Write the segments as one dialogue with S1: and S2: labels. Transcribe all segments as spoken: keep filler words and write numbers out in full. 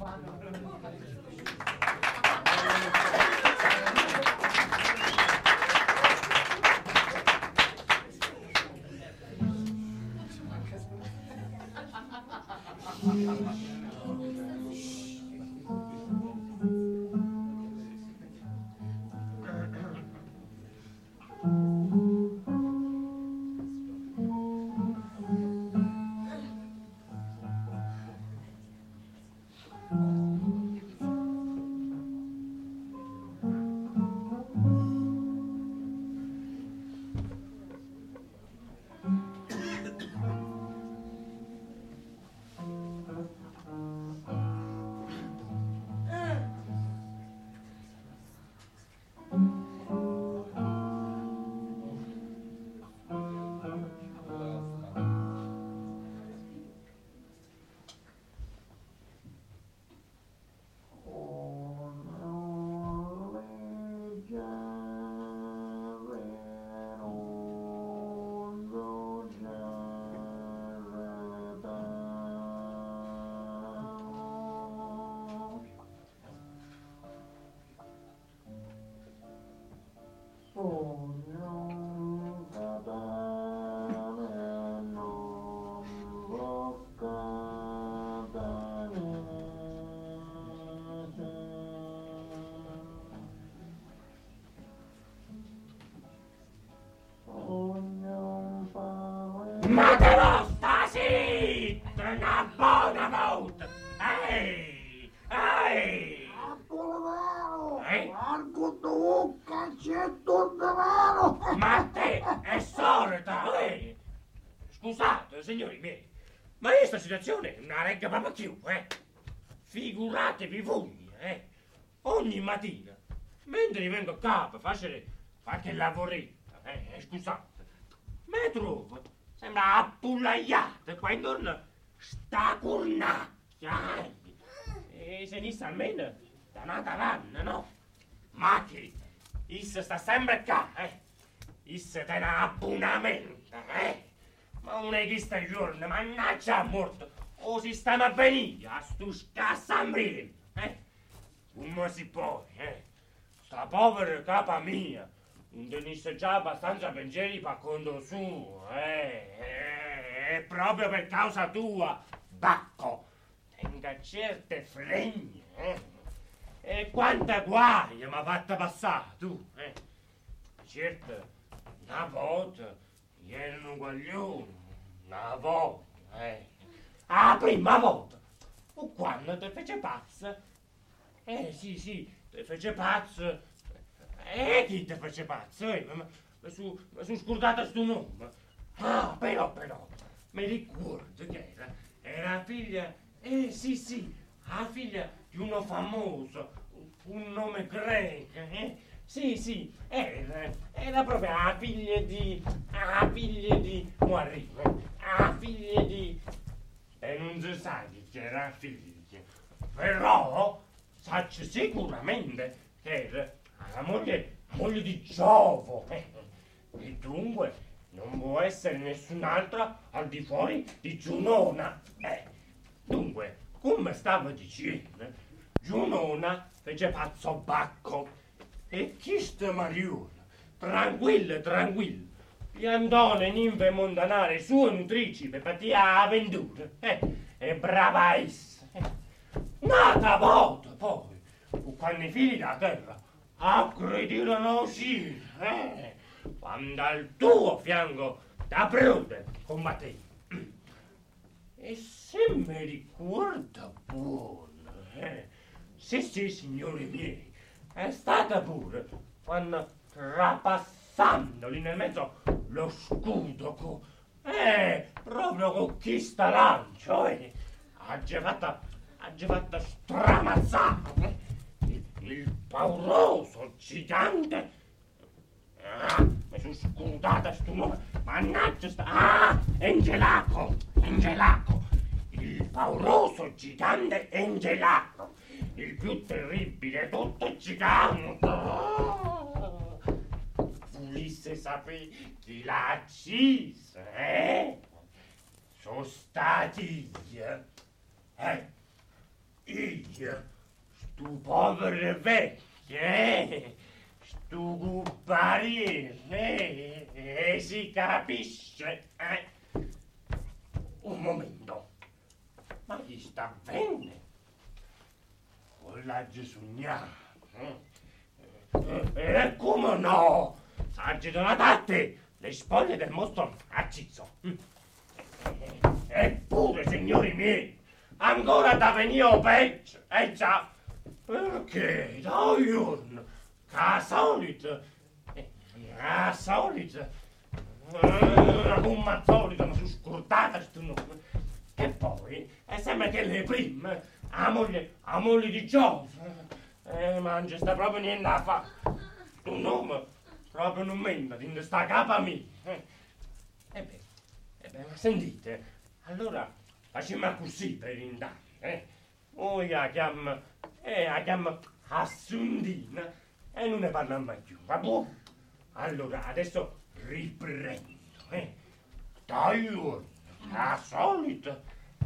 S1: Ma devo sta zitta una buona volta! Ehi! Ehi!
S2: Arco
S1: Eh?
S2: Arco tu, caccetto denaro!
S1: Ma te è sorda! Eh? Scusate, signori miei, ma questa situazione non la regga proprio più, eh? Figuratevi voi, eh? Ogni mattina, mentre vengo a capo a fare qualche lavoretta, eh? Scusate, mi trovo, sembra appullaiato qua intorno sta cornacchia, eh? E se ne sta almeno da una tavanna, no? Ma che, issa sta sempre qua, eh? Issa te ne abbonamento, eh? Ma non è che sta giorno, mannaggia morto, o si stanno a venire a sto scassambrino, eh? Come si può, eh? Sta povera capa mia, non tenesse già abbastanza pensieri per conto suo, eh? È proprio per causa tua, Bacco, tenga certe fregne, eh? E quanta guaia mi ha fatta passare, tu, eh? Certo, una volta erano un guaglione, una volta, eh? La prima volta, o quando ti fece pazzo, eh sì sì, ti fece pazzo, e chi ti fece pazzo, eh? Ma, ma su, ma su scordata sto nome, ah però però, mi ricordo che era, era figlia, eh sì sì, la figlia di uno famoso, un nome greco, eh? Sì, sì, era, era proprio la figlia di, la figlia di, mo arrivo, la figlia di, e non si sa che era figlia, però saccio sicuramente che era la moglie, la moglie di Giove, eh? E dunque non può essere nessun'altra al di fuori di Giunona, eh? Dunque, come stavo dicendo, Giunona fece pazzo Bacco, e chi sta Mariona, tranquillo, tranquillo, gli andò le ninfe montanare sue nutrici per partire avventura, eh, e brava essa, eh. Nata volta poi, quando i figli da terra accredirono uscire, eh, quando al tuo fianco da prode combatté. E se mi ricordo buono, eh, sì sì signori miei, è stata pure quando trapassandoli nel mezzo lo scudo co, eh, proprio con chi sta lancio, eh, ha già fatta, ha già fatta stramazzare, eh, il, il pauroso gigante, ah, mi sono scudata sto nome, mannaggia sta, ah, Engelaco, Engelaco, il pauroso gigante Engelaco, il più terribile tutto gigante. Volesse sapere chi l'ha ucciso, eh? Sono stati io, eh? Io. Ehi, stu povero vecchio, eh? Stu gubbariere, eh? E si capisce, eh? Un momento, ma gli sta bene? Con la Gesugna, eh? E eh, come no? Saggi donatate le spoglie del mostro acciso. Eppure, signori miei, ancora da venire peggio, eh già, perché da giorno, che solito, che solito, come al solito mi sono scordata questo nome, e poi è sempre che le prime, a moglie, a moglie di Giove, e ma non ci sta proprio niente da fare, questo nome proprio non menda, in sta capa mia, e beh, e beh, ma sentite, allora facciamo così per indagare, eh? Poi la chiama, eh, la chiama Assundina e non ne parliamo più, va buono? Allora, adesso riprendo, eh? Dai, la solita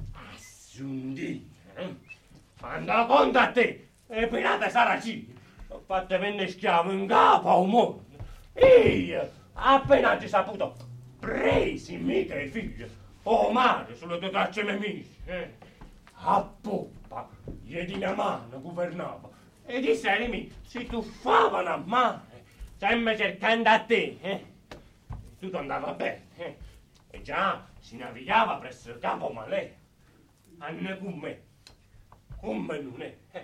S1: Assundina, eh? Manda conto a te, e pirata saracini, ho fatto venire schiavo in capo a un mondo, e io, appena ci saputo, presi mica i figli, o mare sulle tue tracce nemiche, eh? A poppa, gli di mia mano governava, e di serimi si tuffavano a mare, sempre cercando a te, eh? Tutto andava bene, eh? E già si navigava presso il capo Malè, anne con me, come non è, eh?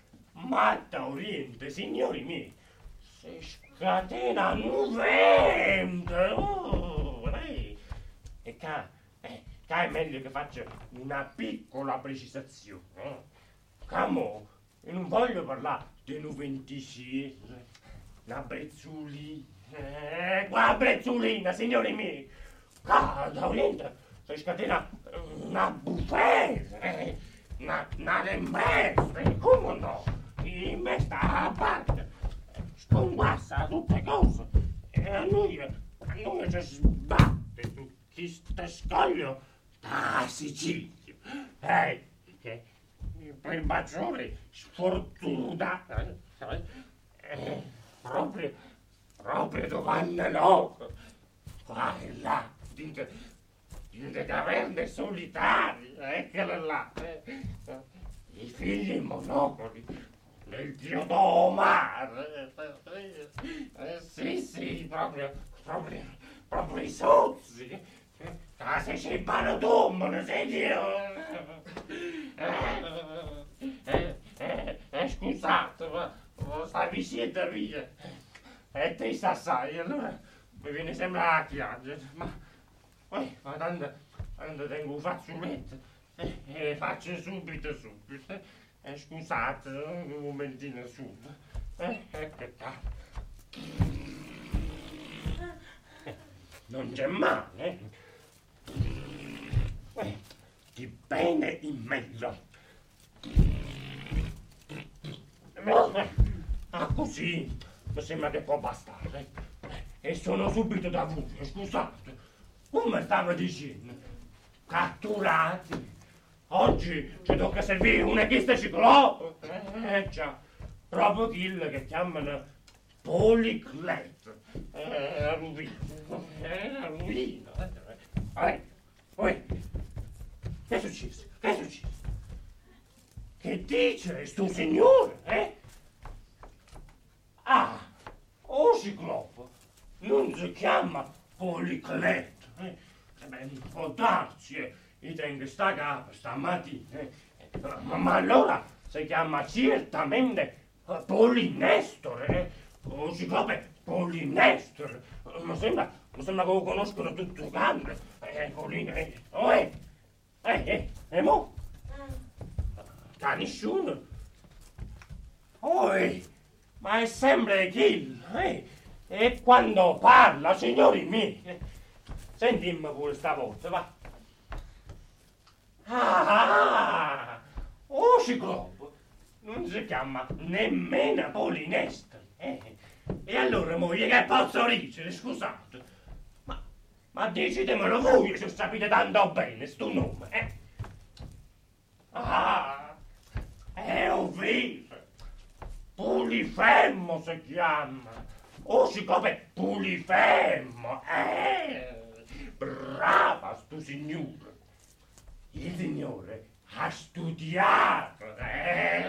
S1: Ma da Oriente, signori miei, si scatena un vento, oh, eh? E ca, eh, ca è meglio che faccia una piccola precisazione, eh? Camo, io non voglio parlare di Noventisiese, la Brezzulina, eh, qua Brezzulina, signori miei, ca da Oriente si scatena una bufera, eh? una, una lembezza, come no? In me sta a parte, sconguassa tutte cose, e a noi, a noi ci sbatte su questo scoglio da Sicilia, eh, che il maggiore sfortuna, eh, eh, proprio, proprio Giovanna Loco, qua e là, dite, dite caverne solitarie, eccole là, eh, i figli monocoli del dio Domar, eh, eh, sì, sì, proprio, proprio, proprio i sozzi, eh, che si cibbano tombono, se Dio, eh, eh, eh, eh, scusate, ma, ma sta visita via, e te sa sai, allora mi viene sempre a chiangere, ma, poi, ma tanto, tanto tengo un fazzoletto, e eh, eh, faccio subito, subito, eh. Eh, scusate, un momentino su. Eh, ecco qua. Non c'è male. Eh, di bene in mezzo. Ah, così mi sembra che può bastare. E sono subito da voi, scusate. Come stavo dicendo? Catturati. Oggi ci tocca servire una chista ciclope, eh già, proprio quello che chiamano Policleto, eh, la rovina, eh, la rovina, eh, poi, che è successo, che è successo? Che dice sto signore, eh? Ah, o ciclope non si chiama Policleto, eh? Beh, può darsi, eh. Io tengo sta capa stamattina, eh? ma, ma allora si chiama certamente uh, Polinestor, eh? O ciclope Polinestor, mi sembra, mi sembra che lo conoscono tutti i canti, eh, Polinestor, oh, eh, eh, eh, e mo? Da nessuno, oh, eh, ma è sempre kill, eh, e quando parla, signori miei, eh, sentimmi pure stavolta, va. Ah, oh ciclope, non si chiama nemmeno Polinestor, eh? E allora moglie che posso dicere, scusate, ma, ma decitemelo voi se sapete tanto bene sto nome, eh? Ah, è un Pulifemmo si chiama, o siccome Pulifemmo, eh, brava stu signore, il signore ha studiato, eh,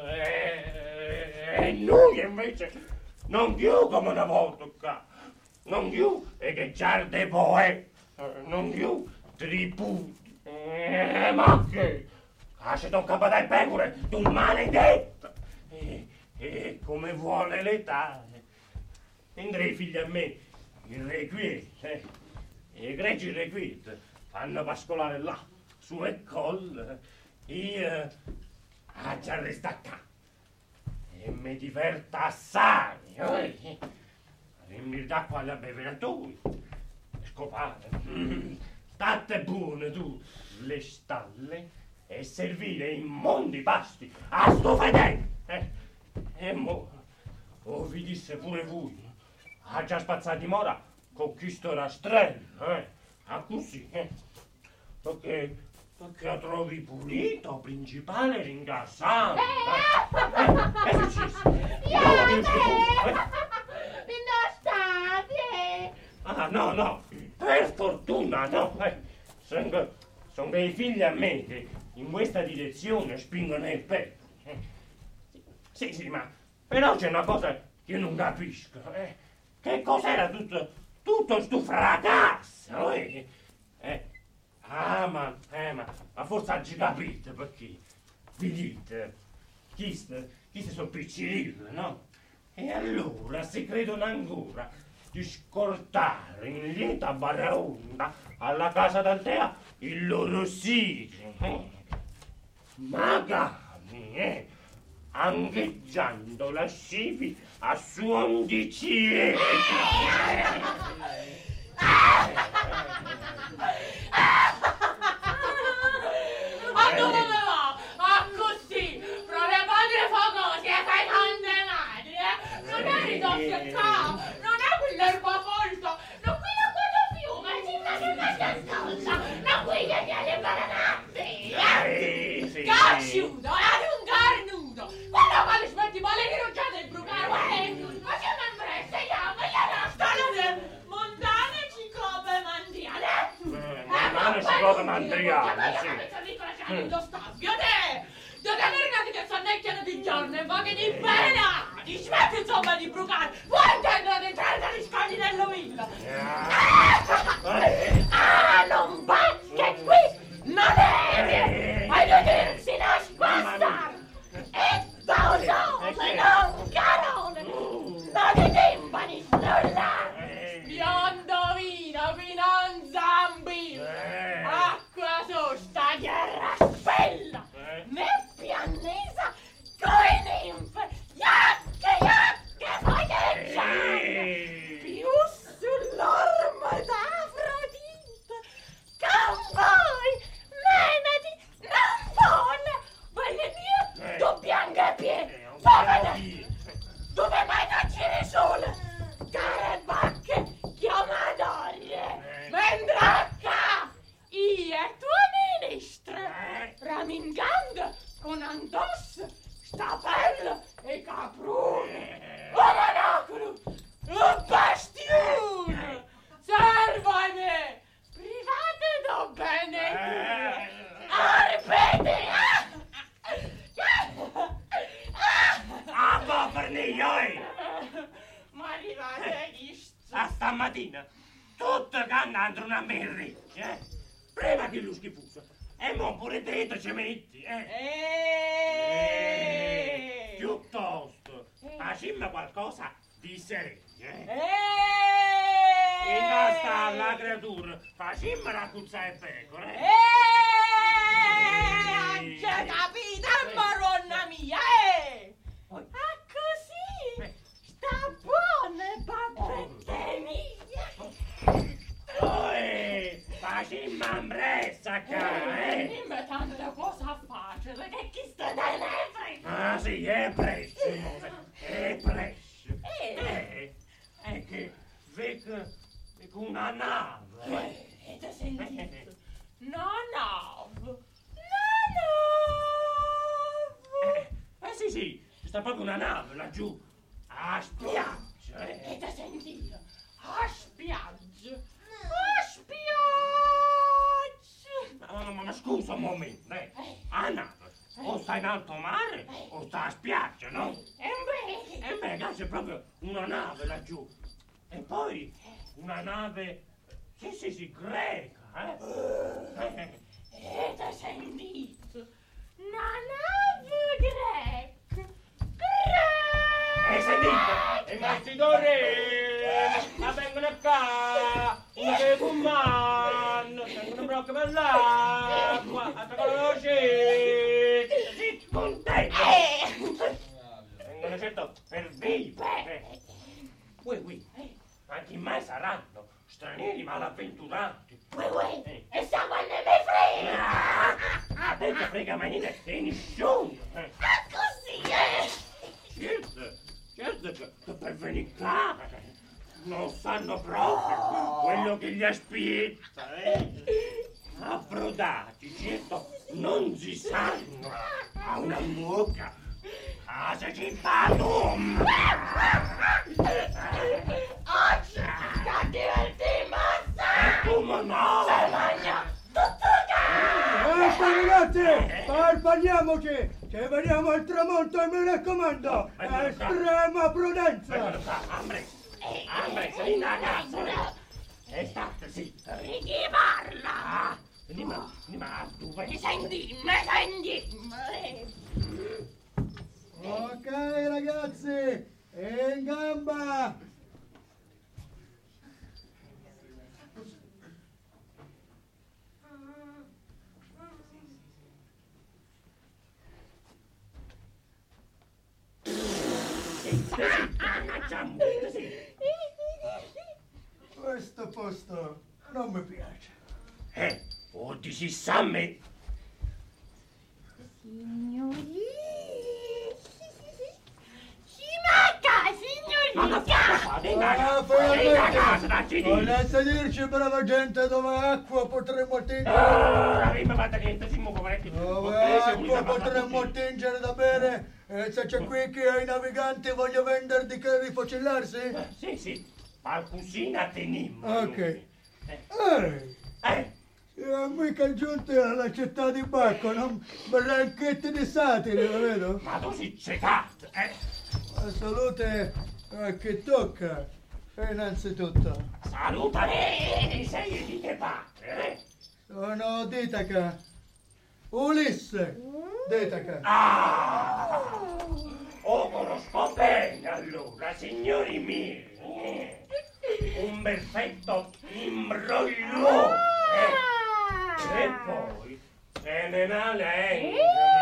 S1: e noi invece non più come una volta qua, non più e che giarde poi, non più tributi, eh, ma che, ah, se tocca badare pecore, tu maledetto, e, e come vuole l'età, indrei figli a me, il requieto, eh, e i greci requieto fanno pascolare là, su e col, io ah, già resta qua, e mi diverta assai, eh, rimmi d'acqua alla bevere a tu, scopare, mm, state buone tu, le stalle, e servire in mondi pasti a sto fedele, eh, e mo, o vi disse pure voi, ha già spazzato di mora con chi sto rastrello, eh, a così, eh, perché, perché la trovi pulito, principale, ringraziante, eh, eh, è successo,
S3: Yeah,
S1: no, eh,
S3: non state?
S1: ah, no, no, per fortuna, no, eh, sono, sono dei figli a me che in questa direzione spingono il petto, eh. Sì, sì, ma però c'è una cosa che io non capisco, eh. Che cos'era tutto, tutto sto fracasso, eh? eh? Ah, ma, eh, ma, ma forse oggi capite perché, vi dite, chi sta, chi sta sono piccirille, no? E allora si credono ancora di scortare in lieta baraonda alla casa d'Altea il loro siglo, eh? Magari, eh? Angheggiando lascivi a suon di cieca.
S3: A dove va? A così! Proprio padre Focosi e fai tante madri, eh? Non è ridosso il capo, non è quell'erba colta, non qui non guarda più, ma ci sta che questa scolta, non qui che viene baranazzi, eh?
S1: Sì, sì,
S3: Cacciuto, è un carnuto, quando quando smetti male che non c'è del brucare, eh? Ma c'è un'empresa, io, ma io non sto da montane cicope mandriane,
S1: Eh, montane cicope mandriane, sì.
S3: Mm. Lo stabbio, te! Dove arrivati che sonnecchiano di giorno e voghi di pena! Ti smetti insomma di brucare! Vuoi intendere ad entrare dagli scogli dell'ovilla? Ah, non va che qui non è! Hai due dirsi nascostare! E pausoso, non carone! Non i timpani, nulla! Biondo vino, fino a un zambino! Acqua sosta, terra spella, nebbia annesa, coi ninfe, iacche, iacche, foglieggiate, più sull'ormo d'Afrodite, con voi, menati, non vola, voglio dire, tu bianca pie, povera, dove mai non c'è sole, care bacche, chiamadorie, mendracca, io e tua ministra, ramingando con andosso, stapello e caprone, un monocolo, un bastione, servane, private do bene, arbete,
S1: ah, poveri,
S3: ma arrivate gli st-
S1: a stamattina, tutto cannando una merricchia, eh? Prima che lo schifuso, e mo pure dentro ci metti, eh?
S3: Eeeh!
S1: Piuttosto, facciamo qualcosa di serio, eh?
S3: Eeeh!
S1: E basta alla creatura, facciamo raccuzzare pecore, eh?
S3: Eeeh! C'è capita, maronna mia, eh! Ah, così! Sta buona, babbette mia!
S1: Poi, facciamo ambrezza, cara, eh?
S3: Dimmi tante cose a faccia, perché chi sta dai nefri?
S1: Ah sì, è presto, è presto.
S3: Eh.
S1: Eh, è che vedo una nave.
S3: Avete sentito? No, no! No,
S1: Eh, eh sì, sì, sta proprio una nave laggiù, a spiaggia, eh.
S3: E da sentire, a spiaggia, a spiaggia.
S1: Ma, ma, ma scusa un momento, eh. A nave, o sta in alto mare, o sta a spiaggia, no?
S3: E beh,
S1: E beh, là c'è proprio una nave laggiù. E poi una nave, sì, sì, sì, greca, eh.
S3: e da sentire, una nave greca, greca.
S1: E sentite, i investitori, ma vengono qua, un decumano, vengono proprio per l'acqua, attaccano veloci, sì, contento. Vengono certo per vivere. Ui, ui, ma chi mai saranno? Stranieri malavventurati.
S3: Uè, uè,
S1: Eh.
S3: e sa quando mi frega.
S1: Ah, adesso frega mai niente di nessuno. Eh.
S3: Ah, così, eh.
S1: Certo, certo che, che per venire qua non sanno proprio quello che gli aspetta, eh. Approdati, certo, non si sanno. Ha una mucca. Ah, se ci fanno.
S3: Oggi, da divertirmi assai.
S1: Come no?
S3: Se mangia tutto
S2: Basta ragazzi, parliamoci, che veniamo al tramonto e mi raccomando, estrema
S1: Vengono
S2: prudenza.
S1: qua, Ambre. Ambre, sei una cazzo. E state zitta.
S3: di chi parla.
S1: Ah, quindi ma, quindi ma tu vai.
S3: Mi senti, mi senti.
S2: Ok ragazzi, in gamba. Questo posto non mi piace.
S1: Eh, o ti si sa me.
S3: Signori. Ci manca,
S1: Ma che
S3: signorina.
S1: fa? Venga,
S2: Ah,
S1: venga a casa da
S2: finalmente!
S1: Cini.
S2: Volete dirci, brava gente, dove acqua potremmo attingere?
S1: Ah, prima fatta niente, si muove parecchio.
S2: Dove acqua potremmo attingere da bere? E se c'è qui che ai naviganti voglio vendere di che rifocillarsi?
S1: Sì, sì, qualcosina tenimmo.
S2: Ok.
S1: Eh,
S2: Ehi,
S1: eh,
S2: siamo mica giunti alla città di Bacco, non branchetti di satire, lo vedo?
S1: ma tu sei ciecato, eh.
S2: La salute a chi tocca, innanzitutto.
S1: Saluta me, sei di che parte, eh?
S2: Sono Ditaca, Ulisse Ditaca.
S1: Ah, oh, conosco bene allora, signori miei. Eh, un perfetto imbroglio. Eh. E poi, se ne lei.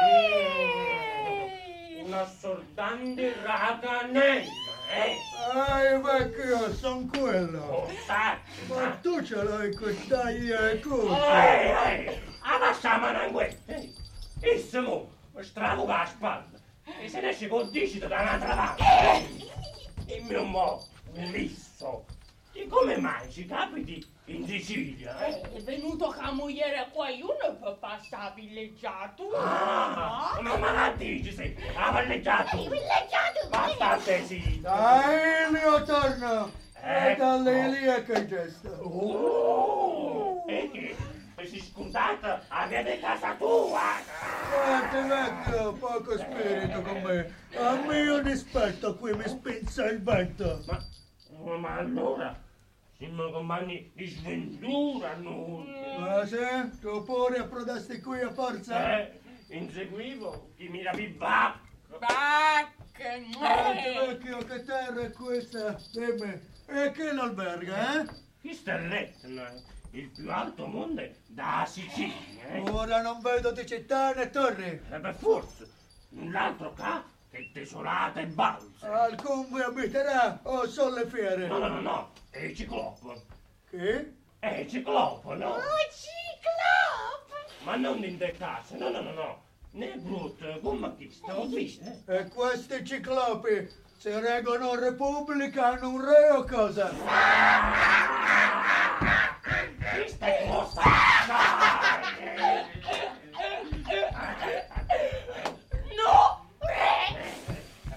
S1: Una assordante raganella, eh?
S2: Ah, vecchio, son quello.
S1: Oh, sacco,
S2: Ma tu ce l'hai questa e così.
S1: Ehi, ehi, abbasciamo l'anguetta, eh? E se mo, stravuga la spalla, e se ne esce col dicito da un'altra parte, eh? Dimmi un mo', Ulisso, di come mai ci capiti in Sicilia, eh?
S3: È venuto cameriere qua, io non può passare villeggiato.
S1: Ah, ma ma la dici, sei avalleggiato?
S3: Villeggiato?
S1: Ma state zitta!
S2: Dai, il mio torno. E
S1: Ecco.
S2: dalle lì che gesto.
S1: Oh, e che? Si scusate a via di casa tua!
S2: Guarda, vecchio, poco spirito con me. A mio dispetto qui mi spinza il vento.
S1: Ma, ma allora, siamo compagni di sventura noi!
S2: Ma se tu pure approdasti qui a forza?
S1: Eh, inseguivo chi mi rapi bacco!
S3: Bacche,
S2: Guarda, vecchio, che terra è questa? Dimmi, e che l'alberga, eh?
S1: Questo è l'Etna, il più alto monte da Sicilia, eh?
S2: Ora non vedo di città né torri.
S1: E per forza, null'altro ca che desolate balze!
S2: Alcun vi abiterà o solo le
S1: No,
S2: fiere?
S1: no, no, no, è il ciclopo!
S2: Che?
S1: È il ciclopo, no?
S3: ciclope!
S1: Ma non in de case, no, no, no, no! Ne brutto, come questo, ho visto, eh?
S2: E questi ciclopi si reggono repubblica, hanno un re o cosa?
S1: Questa è cosa!
S3: No, re!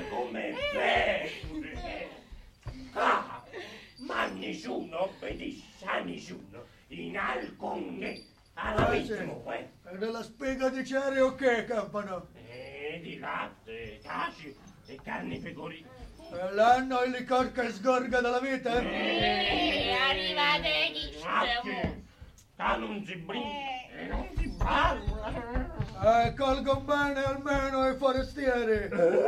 S1: come pecore. Ah, ma nessuno obbedisce a nessuno in alcun alla ritmo, eh?
S2: E della spiga di ceri o che campano?
S1: E di latte, caci e carni pecorine.
S2: E l'hanno il licor che sgorga dalla vita?
S3: Eh, arrivate chi
S1: Macchie, da non si brinda e non si parla.
S2: E colgo bene almeno i forestieri.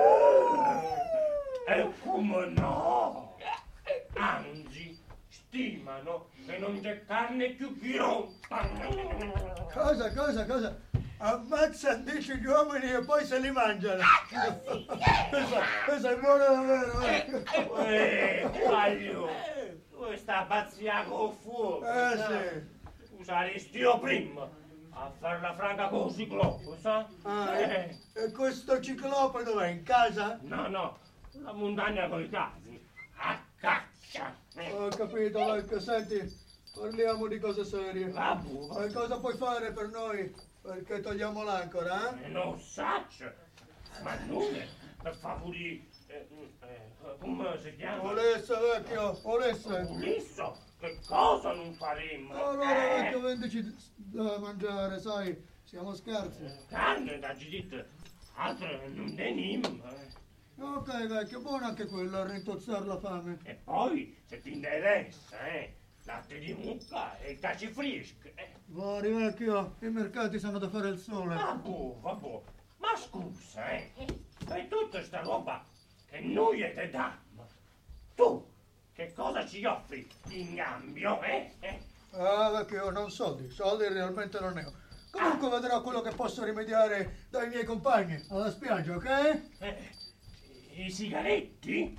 S1: E come no? Anzi, stimano che non c'è carne più ghiotta.
S2: Cosa, cosa, cosa? Ammazzano dieci gli uomini e poi se li mangiano. Questa, questa è buona davvero, eh?
S1: Eh, Quaglio, questa pazzia con fuoco.
S2: Eh
S1: sa?
S2: sì.
S1: Tu saresti io prima a far la franca con il ciclope, sa?
S2: Ah,
S1: Eh,
S2: e questo ciclope dov'è? In casa?
S1: no, no, la montagna con i casi, a caccia. Eh,
S2: Ho capito, Vecchio, senti, parliamo di cose serie.
S1: vabbè,
S2: E cosa puoi fare per noi? Perché togliamo l'ancora, eh?
S1: eh, non saccio, ma nulla, per favore, eh, eh, come si chiama?
S2: Ulisse, Vecchio, Ulisse.
S1: Ulisso, che cosa non faremo?
S2: Allora,
S1: Eh,
S2: Vecchio, vendici da mangiare, sai, siamo scherzi.
S1: carne da gidit, altre non tenim. eh.
S2: Ok, Vecchio, buono anche quello, a rintozzare la fame.
S1: E poi, se ti interessa, eh, latte di mucca e caci freschi. Eh.
S2: Vari, Vecchio, i mercati sanno da fare il sole.
S1: Vabbè, vabbè, ma scusa, eh, per tutta sta roba che noi te diamo, tu che cosa ci offri in cambio, eh? eh?
S2: Ah, Vecchio, non soldi, soldi realmente non ne ho. Comunque vedrò quello che posso rimediare dai miei compagni alla spiaggia, ok?
S1: Eh, I sigaretti?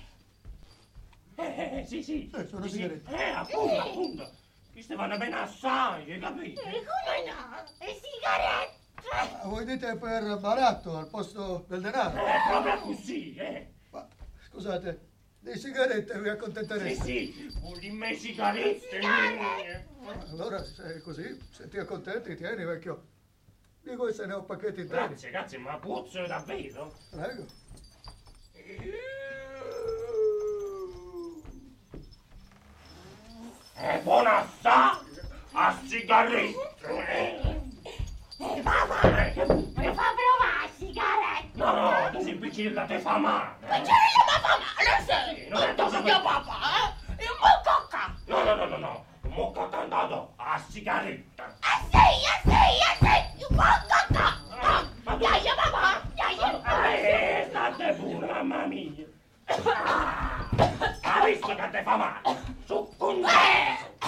S1: Eh, eh, sì, sì.
S2: Eh, sono
S1: sì, sì.
S2: sigarette.
S1: Eh, appunto, appunto. Queste vanno bene assai, hai capito?
S3: E come no? Le sigarette!
S2: Ah, voi dite per baratto al posto del denaro?
S1: Eh, proprio così, eh.
S2: Ma scusate, di sigarette vi
S1: Sì,
S2: accontentereste?
S1: sì, vogliono sigarette. eh.
S2: Allora, se è così, se ti accontenti, tieni, vecchio. Di queste ne ho pacchetti interi.
S1: Grazie, grazie, ma puzzano davvero?
S2: Prego.
S1: È buona assai a sigarette. eh.
S3: E papà,
S1: Eh, che-
S3: mi fa provare sigarette!
S1: No, no, tu sei piccina, te fa male.
S3: Ma c'era io mi fa male, sì!
S1: non è cosa
S3: Mio papà, eh? E un po' cocca!
S1: No, no, no, no, no. Mo che andato a sigaretta.
S3: Ah sì, ah sì, ah sì! Un po' cocca!
S1: Ah, ma tu-
S3: Dai, papà, dai!
S1: Eh, state pure, mamma mia. Ah, ha visto che te fa male? Su con te.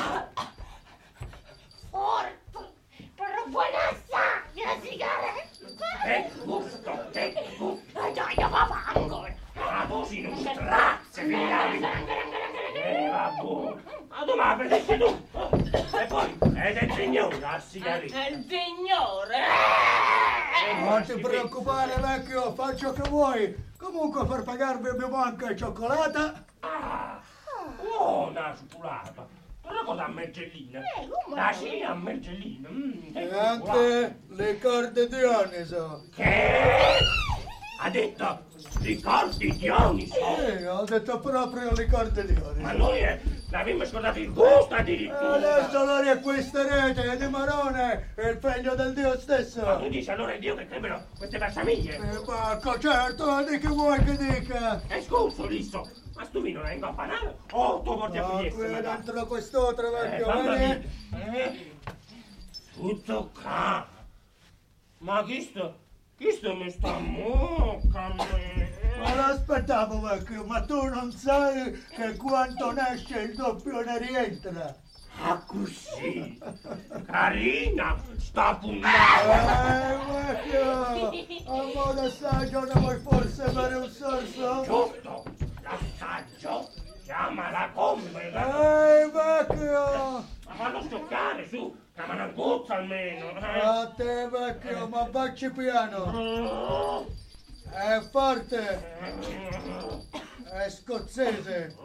S3: Forte! Però buona assai, la sigaretta!
S1: Che gusto, che gusto.
S3: E dai, papà, ancora!
S1: Ma tu sei un strazzo, figlio mio. Eh, vabbè. Ma tu me la prendesti tu. E poi, è del signore la sigaretta.
S3: Il signore!
S2: Non ti preoccupare, vecchio, faccio che vuoi. Comunque per pagarvi abbiamo anche cioccolata.
S1: Ah, buona cioccolata. Però cosa a mergellina?
S3: Eh, come?
S1: La scia a mergellina. Mm, che
S2: E
S1: cioccolata.
S2: anche le corde di Dioniso.
S1: Che? Ha detto ricordi Dioniso?
S2: Sì, ho detto proprio le corde di
S1: Ma
S2: Dioniso.
S1: noi eh, l'abbiamo scordato il gusto
S2: E
S1: addirittura.
S2: adesso lo riacquisterete, è di Marone, è il figlio del Dio
S1: Ma tu
S2: stesso.
S1: dici allora è Dio che credono queste versamiglie?
S2: E Marco, certo, di che vuoi che dica?
S1: E scuso, Lisso, ma stu vino è in campanale o tu porti a
S2: No,
S1: pugliese?
S2: qui dentro quest'altro
S1: Eh,
S2: vecchio,
S1: mamma mia.
S2: vedi?
S1: Eh? Tutto qua. Ma chi sto? Chi sto mi sta mucca a me?
S2: Ma l'aspettavo vecchio, ma tu non sai che quanto ne esce il doppio ne rientra.
S1: Ah, così? Carina, sta pugnata.
S2: Eh, vecchio, a modo assaggio ne vuoi forse bere un sorso?
S1: Giusto, l'assaggio, chiamala come.
S2: Ehi, vecchio!
S1: Ma fallo scioccare, su, che me ne anguzza almeno. eh.
S2: A te, vecchio, ma bacci piano! È forte, è scozzese.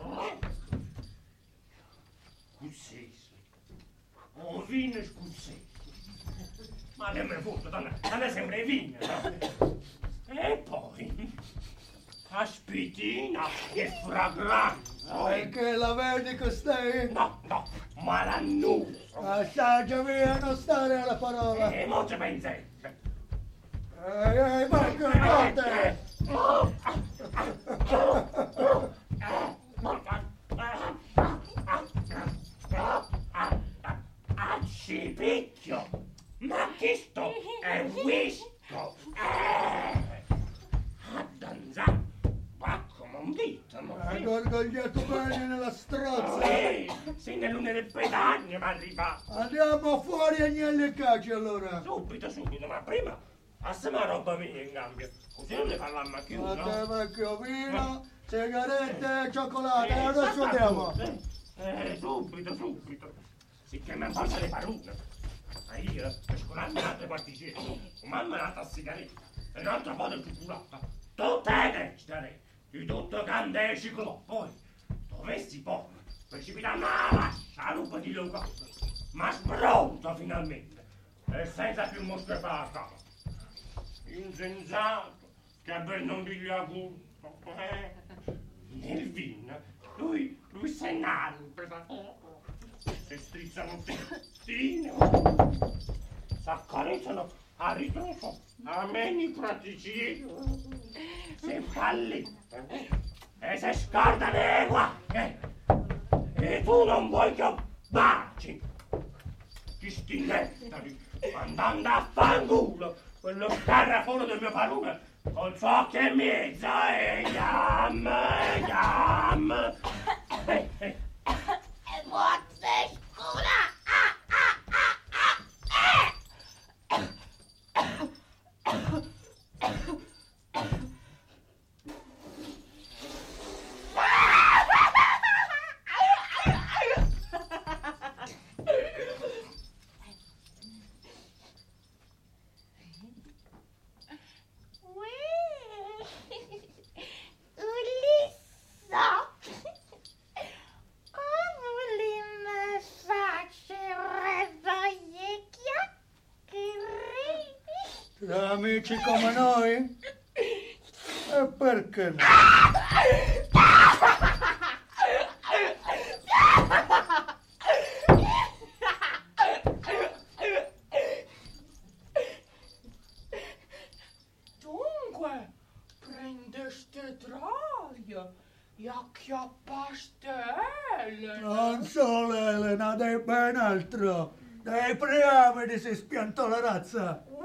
S1: Scozzese. Oh, vino scozzese. Ma che me foto, a me sembra vino, no? E poi, Aspitina e fragranza.
S2: E che la vedi che stai?
S1: No, no, ma l'annuso.
S2: Assaggia via, non stare alla parola.
S1: E mo ci pensate.
S2: Ehi, ehi, Marco, forte!
S1: Acci picchio! Ma che sto è visto? A danzare! Ma come un dito, ma
S2: Hai gorgogliato bene nella strozza.
S1: Ehi, sei nell'una del pedagno, ma arriva!
S2: Andiamo fuori agnelli e cacci allora.
S1: Subito, subito, ma prima assama roba mia in cambio, così non ne parliamo più,
S2: Ma
S1: no?
S2: te vecchio vino, sigarette e cioccolate,
S1: Eh,
S2: adesso andiamo.
S1: Eh, eh, subito, subito. Si chiama forza le parole. Ma io, scolando un'altra particina, mamma un'altra sigaretta, e un'altra po' di cioccolata, tutte le destere, di tutto grande ciclo, poi, dovessi poi, precipitare una lascia a lupo di Luca, ma sbronzo finalmente, e senza più mosche fatta. Insensato, che per non piglia culto, eh. Nel vino, lui, lui se n'albera, si strizzano testine, s'accarezzano a ritroso, a meni praticini, si falletta, e si scorda le guacche, e tu non vuoi che baci, ti stinnettali, andando a fanculo, quello scarrafone del mio padrone, col suo occhio e mezzo, e yam, yam. Eh, eh.
S3: Mozze scura! Ah, ah, ah,
S2: Tra amici come noi? E perché no?
S3: Dunque, prendeste traia e acchiappaste Elena.
S2: Non solo Elena, dei ben altro. Dei preavidi si spiantò la razza.
S3: Uh,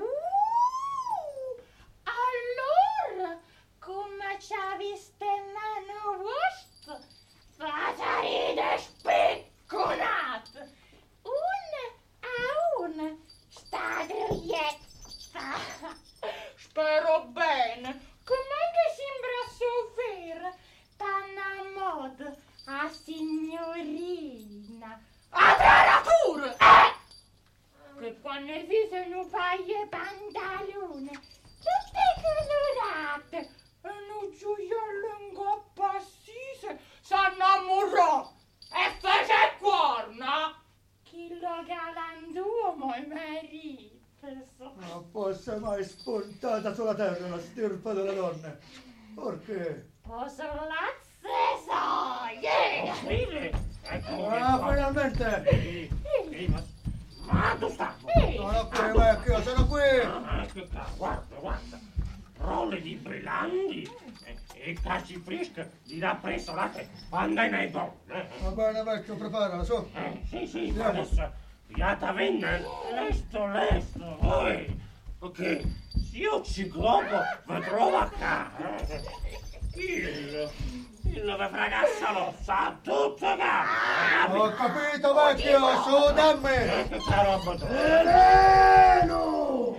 S3: allora, come ci aveste mano vostra, fate ride spicconat. Un a un, state rietta. Spero bene che non vi sembra soffrire tanna moda a signorina. A trattatura! Eh! Che quando vi sono paie pantalone, tutte colorate, e non gioiello ingoppasise, s'annamorò e fece corna. Chi lo galantuomo e marito.
S2: Non fosse mai spuntata sulla terra la stirpe delle donne. Perché?
S3: Posso lazze soie.
S1: Scrive! Ecco
S2: Ah, finalmente!
S1: Ehi, ehi, ma... Ma dove sta?
S2: Sono qui, vecchio, sono qui!
S1: Ah, ecco qua, guarda, guarda. Rolle di brillanti e, e caci fresche di rappresolate quando è nei bon. Eh,
S2: Va bene, vecchio, preparala, su.
S1: eh, sì, sì,
S2: Andiamo.
S1: adesso la tavenna, lesto, lesto, poi, ok, se io ci globo, vedrò la cara. Il, il nove fragassalo sa tutto capo.
S2: Ho capito, vecchio, su, dammi!
S1: Eh, che roba tu?
S2: Eleno!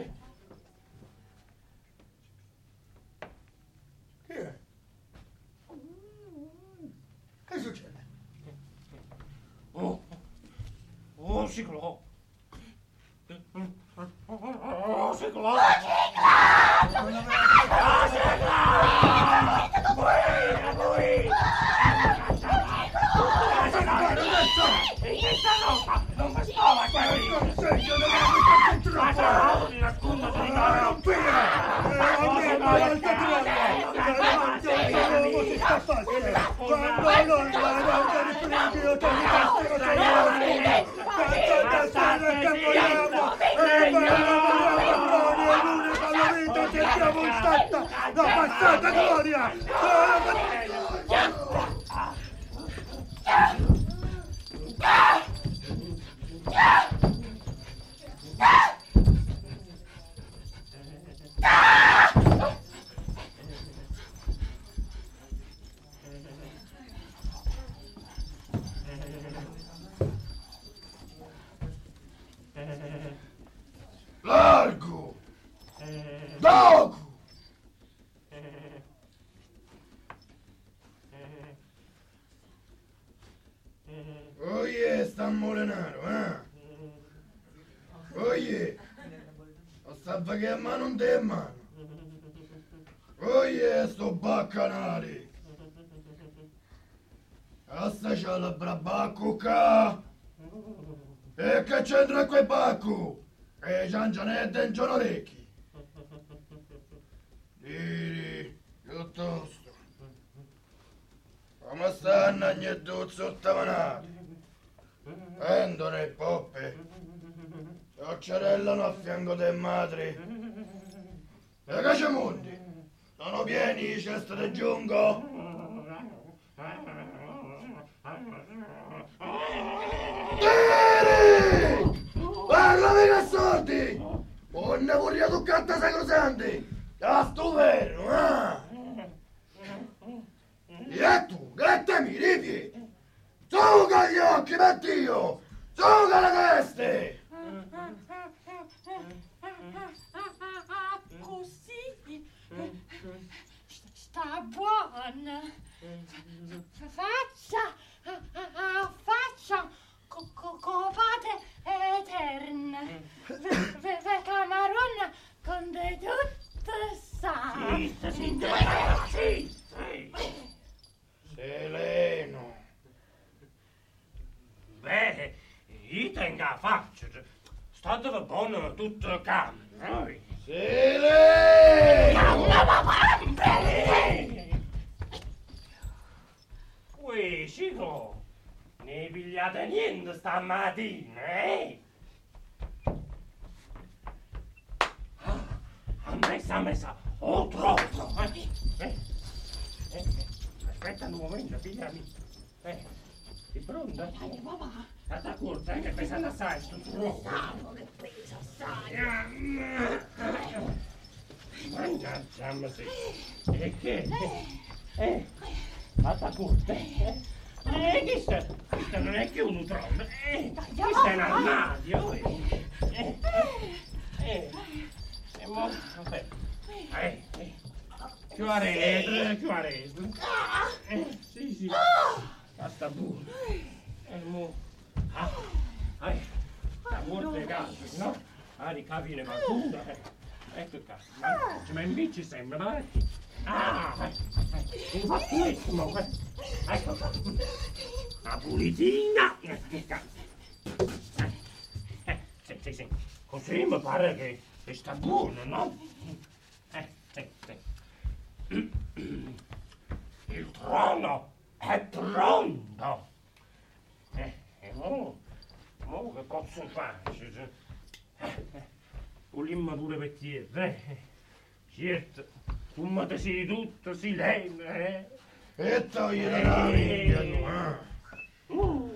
S2: Chi è? Che succede?
S1: Oh, oh, ciclo. Oh, ciclo. Non bastava di nascondersi di cara.
S2: basta! Quando non va, non te ne fregi, io te ne castigo, te ne castigo! Cazzo che vogliamo! E vogliamo è l'unica la vita che abbiamo stata! La passata gloria!
S4: Largo! Dogo! Oye, sta molenaro, eh? Oye! Osserva che a mano non te mano! Oye, sto baccanale! Asta c'ha la brabacco qua! E che c'entra quel bacco? E ciangianette in giorno orecchi! Diri, piuttosto! Come stanno ogni due sottavanati? Pendono e poppe! Cioccerellano a fianco dei madri! E che c'è mondi? Sono pieni i cesti di giungo? Diri! Parlami che sordi! O ne vorrei toccare sacrosanti! A sto vero, eh? E tu, che te mi ripi? Suga gli occhi, Mattio! Suga le teste!
S3: Così? Sta buona! Faccia! Faccia! Copate eterne! Vecchia maronna con de tutto sa!
S1: Zitta, Cinderella, sì, sì.
S4: Seleno!
S1: Beh, io tengo a faccia. State buono tutto il campo, noi.
S4: Seleno!
S1: Ui, Cico, ne pigliate niente stamattina, eh? Ammessa, ammessa, oh, troppo, eh? Eh, eh, aspetta un momento, figlia mia. Eh, sei pronta?
S3: Dai, papà!
S1: State corta, eh, che pesa assai, sto troppo.
S3: Che pesa, sai!
S1: Mannaggia, ma sì. E che? Eh, fatta corta, eh? Eh, questa, questa non è che un trono, eh? Questo è un armadio, eh? Eh, eh, eh, mo, aspetta. Eh, eh. Più a retro, più a retro. Eh, sì, sì. Basta buono. Eh, mo. Ah, eh. La morte casa, no? Ah, ricavi ne qualcuno, eh. Ecco qua. Ma, ma invece sembra, ma... Ah, eh, eh. Fatissimo, eh. Ecco qua. La pulitina. Eh, eh, sì, sì, sì. Così mi pare che, che sta buono, no? Eh, sì, sì. Il trono è pronto. Eh, e mo, mo che posso fare? Eh, eh, volimmo pure per tierra, eh. Certo, come ti sei tutto silente, eh.
S4: E togliere la ringhia, eh?
S1: Uh.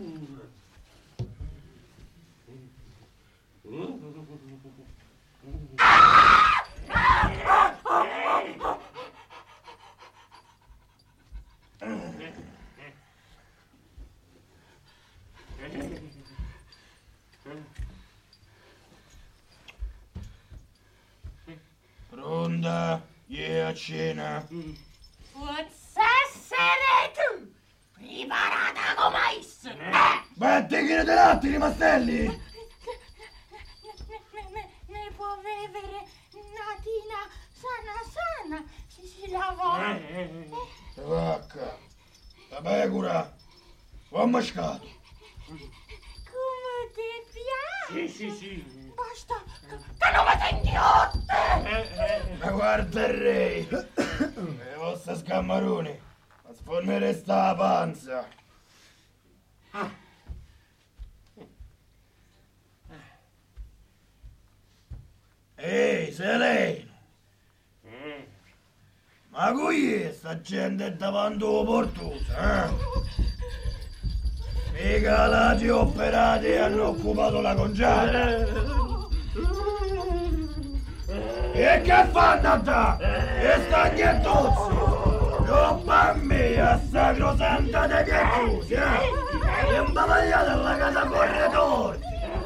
S4: Pronta? Yeah, a cena.
S3: Forse essere tu! Preparata come isso!
S4: Beh, te che ne te latti, rimastelli?
S3: Ne, ne, ne può vivere natina sana sana se si lavora.
S4: La vacca, la pecora, o mascato.
S3: Come ti piace?
S1: Sì, sì, sì.
S3: Basta che non mi senti otte!
S1: Eh, eh.
S4: Ma guarda il re, le vostre scammaroni, A sfornere sta panza.
S1: Ah.
S4: Ehi, Seleno!
S1: Mm.
S4: Ma qui è sta gente davanti al portoso, eh? Mica lati operati hanno occupato la conciata. E che fanno a te? E stagnettozzi! Roba mia, sacrosanta de Gesù, eh? E imbavagliate alla casa corridore!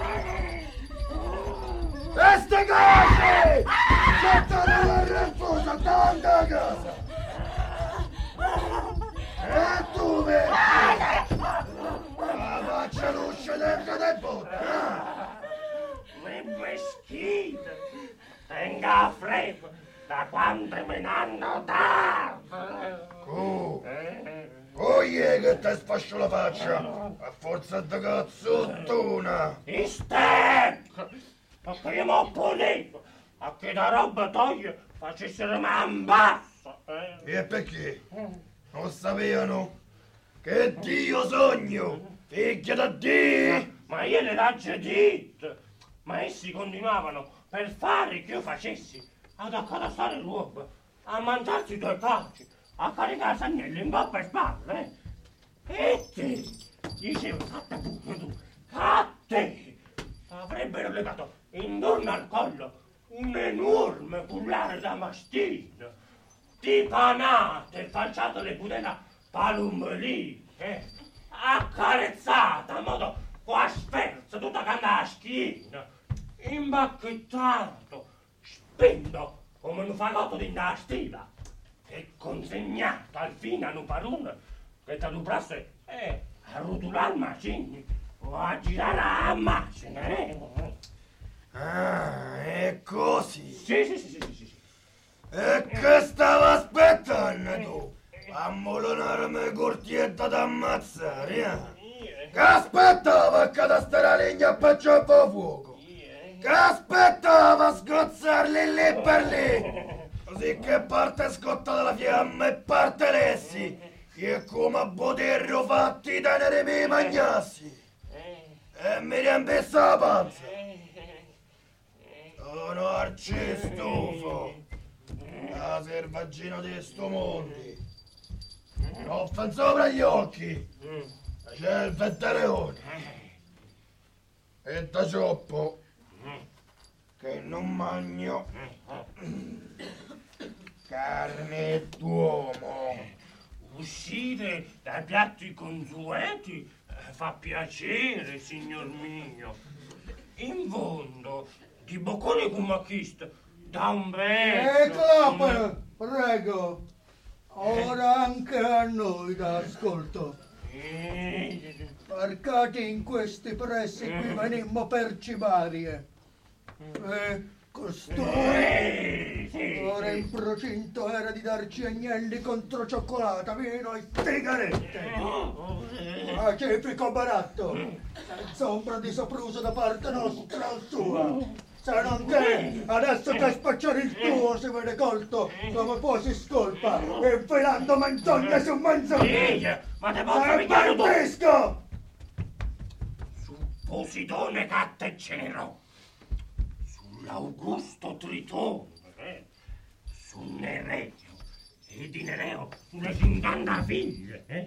S4: E ste cose! Sotto nella refusa davanti a casa! E tu vedi! La faccia l'uscio dentro del botte!
S1: Mi meschino! Tenga freddo! Da quanto me ne hanno dato!
S4: Cu! Cogli che ti sfascio la faccia! A forza di cazzottuna!
S1: Istecco! Perché io m'ho punito! A che da roba toglie facessero man basso! Eh?
S4: E perché? Non sapevano che Dio sogno! Figlia da Dio!
S1: Ma io le l'ho detto! Ma essi continuavano per fare che io facessi ad accatastare l'uomo, a mangiarsi i tuoi calci, a caricare Agnello in bocca e spalle, eh? E te, dicevo, fatta pure tu, a te, avrebbero legato intorno al collo un enorme collare da mastino, di panate, falciato le budella palumbolì, eh? Accarezzata a modo qua sferza, tutta canna a schiena, imbacchettato, spento come un fagotto di una stiva e consegnato al fine a un parun che ti duprasse eh, a rotolare macini o a girare a macina, eh?
S4: Ah, è così!
S1: Sì, sì, sì, sì, sì, sì.
S4: E che stavo aspettando tu? A molonarmi cortietta da ammazzare, eh? Che aspettava che da stare legna a pacciava fuoco? Che aspettava a sgozzarli lì per lì? Così che parte scotta dalla fiamma e parte lessi, che come a poterlo fatti tenere miei magnassi. E mi riempisse la panza. Sono arcistufo, la selvaggina di sto mondo. Offan sopra gli occhi, c'è il fettereone. E da cioppo, che non mangio carne d'uomo.
S1: Uscire dai piatti consueti eh, fa piacere, signor mio. In fondo, di boccone come acquisto, da un pezzo.
S2: E Clopper, prego. Ora anche a noi d'ascolto.
S1: Eh,
S2: Perché in questi pressi qui venimmo per cibarie. E costui
S1: eh, sì,
S2: ora
S1: sì.
S2: in procinto era di darci agnelli contro cioccolata, vino e sigarette.
S1: Oh, eh.
S2: Pacifico baratto, senza ombra di sopruso da parte nostra o sua. Se non che adesso che spacciare il tuo si vede colto come poi si scolpa, infilando menzogne su menzogne.
S1: Ehi, ma te posso
S2: E
S1: picchiare tu?
S2: barbisco!
S1: Su Posidone Catteccero, sull'Augusto Tritone, eh? su Nereo e di Nereo sulle cinquanta figlie, eh?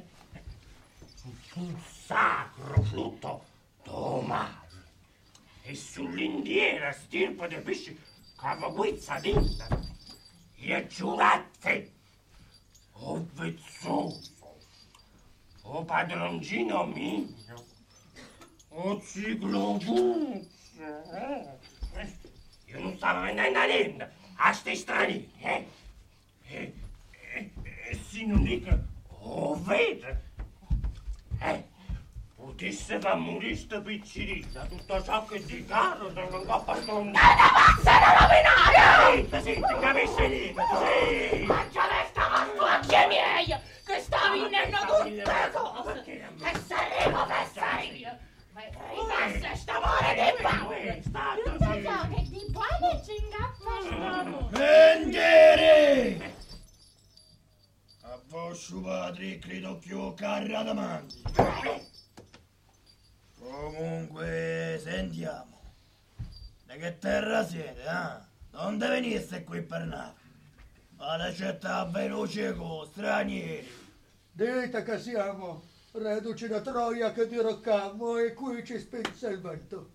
S1: sul sacro frutto domani e sull'indiera stirpe dei pesci cavaguizza dinda e giurate, o vezzoso, o padroncino mio, o ciclobuzzo, eh? Io non stavo vendendo niente a sti stranieri, eh? E, e, e si non dica, oh vede, eh? Potesse far morire sta piccirina, tutto ciò che di caro non lo va a stondare.
S3: Che devassero rovinare!
S1: Zitta, zitta, capisci niente, sì!
S3: Ma già ne stavano occhi miei, che stavi innenno tutte cose, che saremo fessari. Ma ripassa st'amore di paura. Tutto ciò che di buono ci ingappa st'amore.
S4: Vendere! A voi sciupate triclito più carra davanti. Comunque, sentiamo. Da che terra siete, eh? Non te venisse qui per nave. Alla città veloce con stranieri.
S2: Dite che siamo reduci da Troia che diroccammo e qui ci spinse il vento.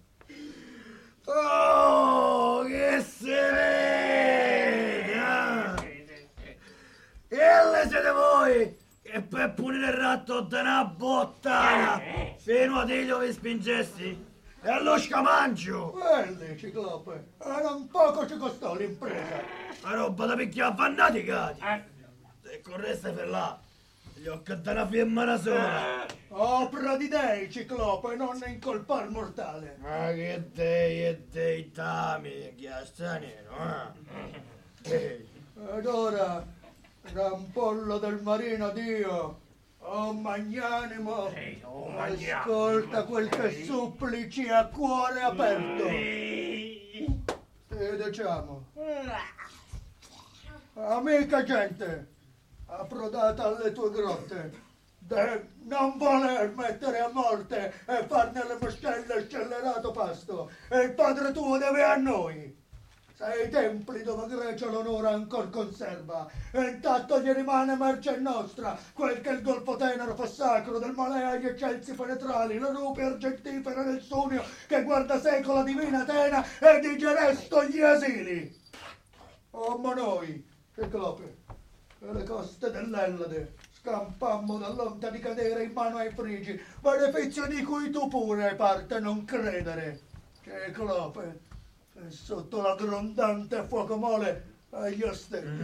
S4: Oh, che si vede! Eh? E siete voi che per punire il ratto da una bottana fino a te vi spingessi? E allo scamangio!
S2: Quelli, Ciclope, era un poco ci costò l'impresa.
S4: La roba da picchiare fannaticati! Se correste per là, gli occhi da una fiamma sola!
S2: Opera di dei, Ciclope, non ne incolpar mortale.
S4: Ma che dei e dei tami, che è straniero, eh?
S2: Ed ora, rampollo del marino Dio, oh magnanimo,
S1: Ehi, oh, magnanimo.
S2: ascolta quel che supplici a cuore aperto.
S1: Ehi.
S2: E diciamo, amica gente, approdata alle tue grotte, de non voler mettere a morte e far nelle moscelle scellerato pasto, e il padre tuo deve a noi. Sei i templi dove Grecia l'onore ancor conserva, e intatto gli rimane merce nostra, quel che il golfo tenero fa sacro, del Malea gli eccelsi penetrali, le rupe argentifere del Sunio, che guarda seco la divina Atena e di Geresto gli asili. Ommo noi, Ciclope, e le coste dell'Ellade, scampammo dall'onta di cadere in mano ai frigi, benefizio di cui tu pure hai parte non credere. Ciclope, e sotto la grondante fuoco mole agli ostelli.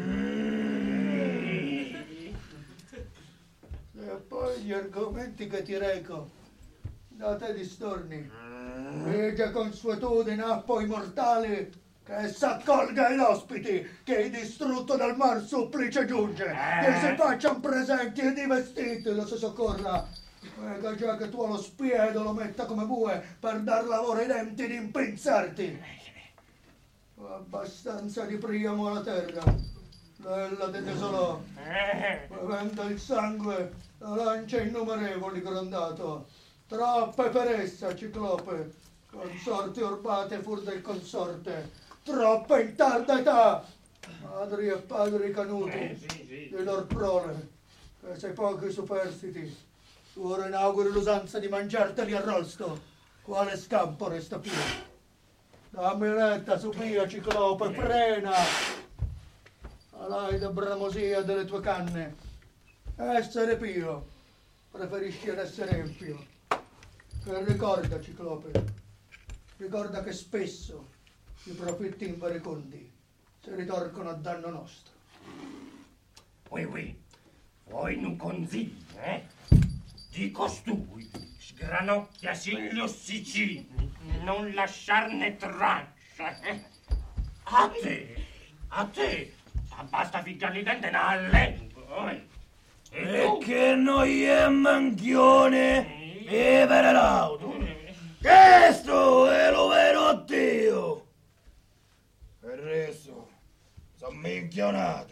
S2: E poi gli argomenti che ti reco, da te distorni, vige consuetudine a poi mortali, che s'accolga ai ospiti, che distrutto dal mar supplice giunge, che si faccian presenti ed i vestiti lo si soccorra, e che già che tu allo spiedo lo metta come bue per dar lavoro ai denti di impinzarti. Abbastanza di priamo alla terra, quella te desolò, bevendo il sangue la lancia innumerevoli grondato, troppe per essa, Ciclope, consorti urbate fur del consorte, troppe in tarda età, madri e padri canuti,
S1: Eh, sì, sì.
S2: di lor prole, che sei pochi superstiti, tu ora inauguri l'usanza di mangiarteli arrosto, quale scampo resta più? Dammi retta, Supia, Ciclope, frena! Alaida bramosia delle tue canne. Essere pio, preferisci ad essere empio. E ricorda, Ciclope, ricorda che spesso i profitti inverecondi si ritorcono a danno nostro.
S1: Oui, oui, vuoi un consiglio, eh? Di costui, sgranocchiasi gli ossicini, non lasciarne traccia, eh? A te, a te, basta ficcargli dentro una lingua, eh? E
S4: E
S1: tu?
S4: che noi è manchione e per l'auto. Questo è lo vero Dio. Per il resto sono minchionati.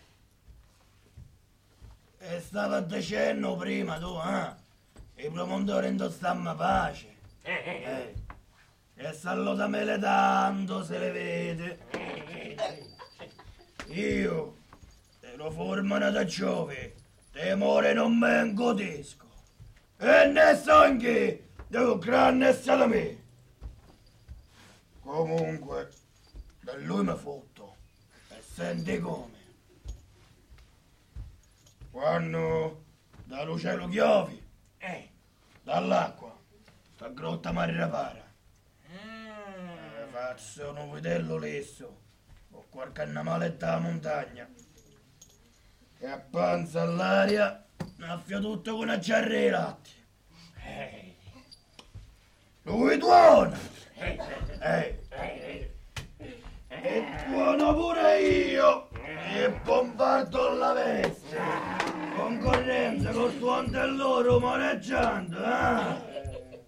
S4: E stava dicendo prima tu, eh? I promontori indostamma pace.
S1: Eh, eh,
S4: Eh. E salutamele tanto se le vede. Io, te lo formano da Giove, temore non me ingodisco. E ne so anche devo grande essere me. Comunque, da lui mi fotto. E senti come. Quando da luce lo chiovi,
S1: eh.
S4: dall'acqua, sta grotta mi ripara. Eh, faccio un vitello lesso, o qualche animale da montagna. E a panza all'aria, affio tutto con una giarra di latte.
S1: Eh,
S4: Lui tuona!
S1: eh,
S4: Eh,
S1: eh,
S4: e tuono pure io! E bombardo la veste! Concorrenza col tuono dell'oro moneggiando, eh?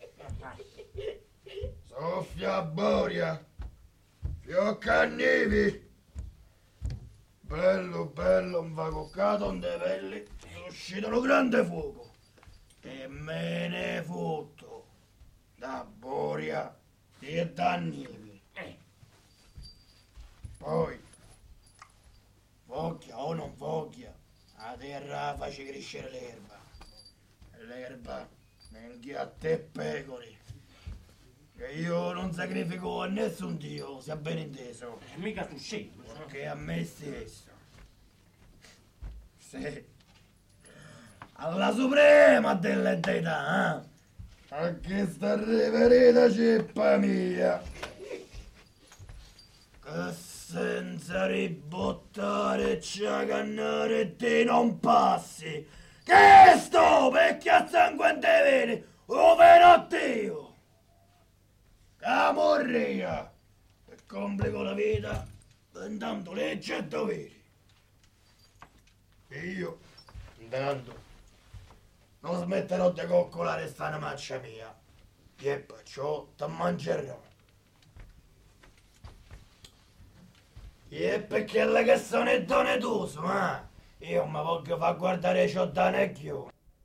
S4: Soffia a boria! Fiocca a nivi! Bello, bello, un vagoccato, un de pelli, uscito un grande fuoco e me ne fotto da Boria e da Neve.
S1: Eh.
S4: Poi, voglia o non voglia, la terra face crescere l'erba. L'erba nel ghiatto e pecore. Che io non sacrifico a nessun dio, sia ben inteso.
S1: Eh, mica tu scemo, no?
S4: Che a me stesso. Sì. Alla suprema delle deità, eh? A questa riverita ceppa mia. Che senza ribottare e ciacannare te non passi. Che sto perché a sangue te vedi, o venottio. Che morria e complico la vita intanto legge e doveri. E io, intanto, non smetterò di coccolare sta maccia mia. E perciò ti mangerò. E perché le che sono e donne tu, ma io mi voglio far guardare ciò da necchio.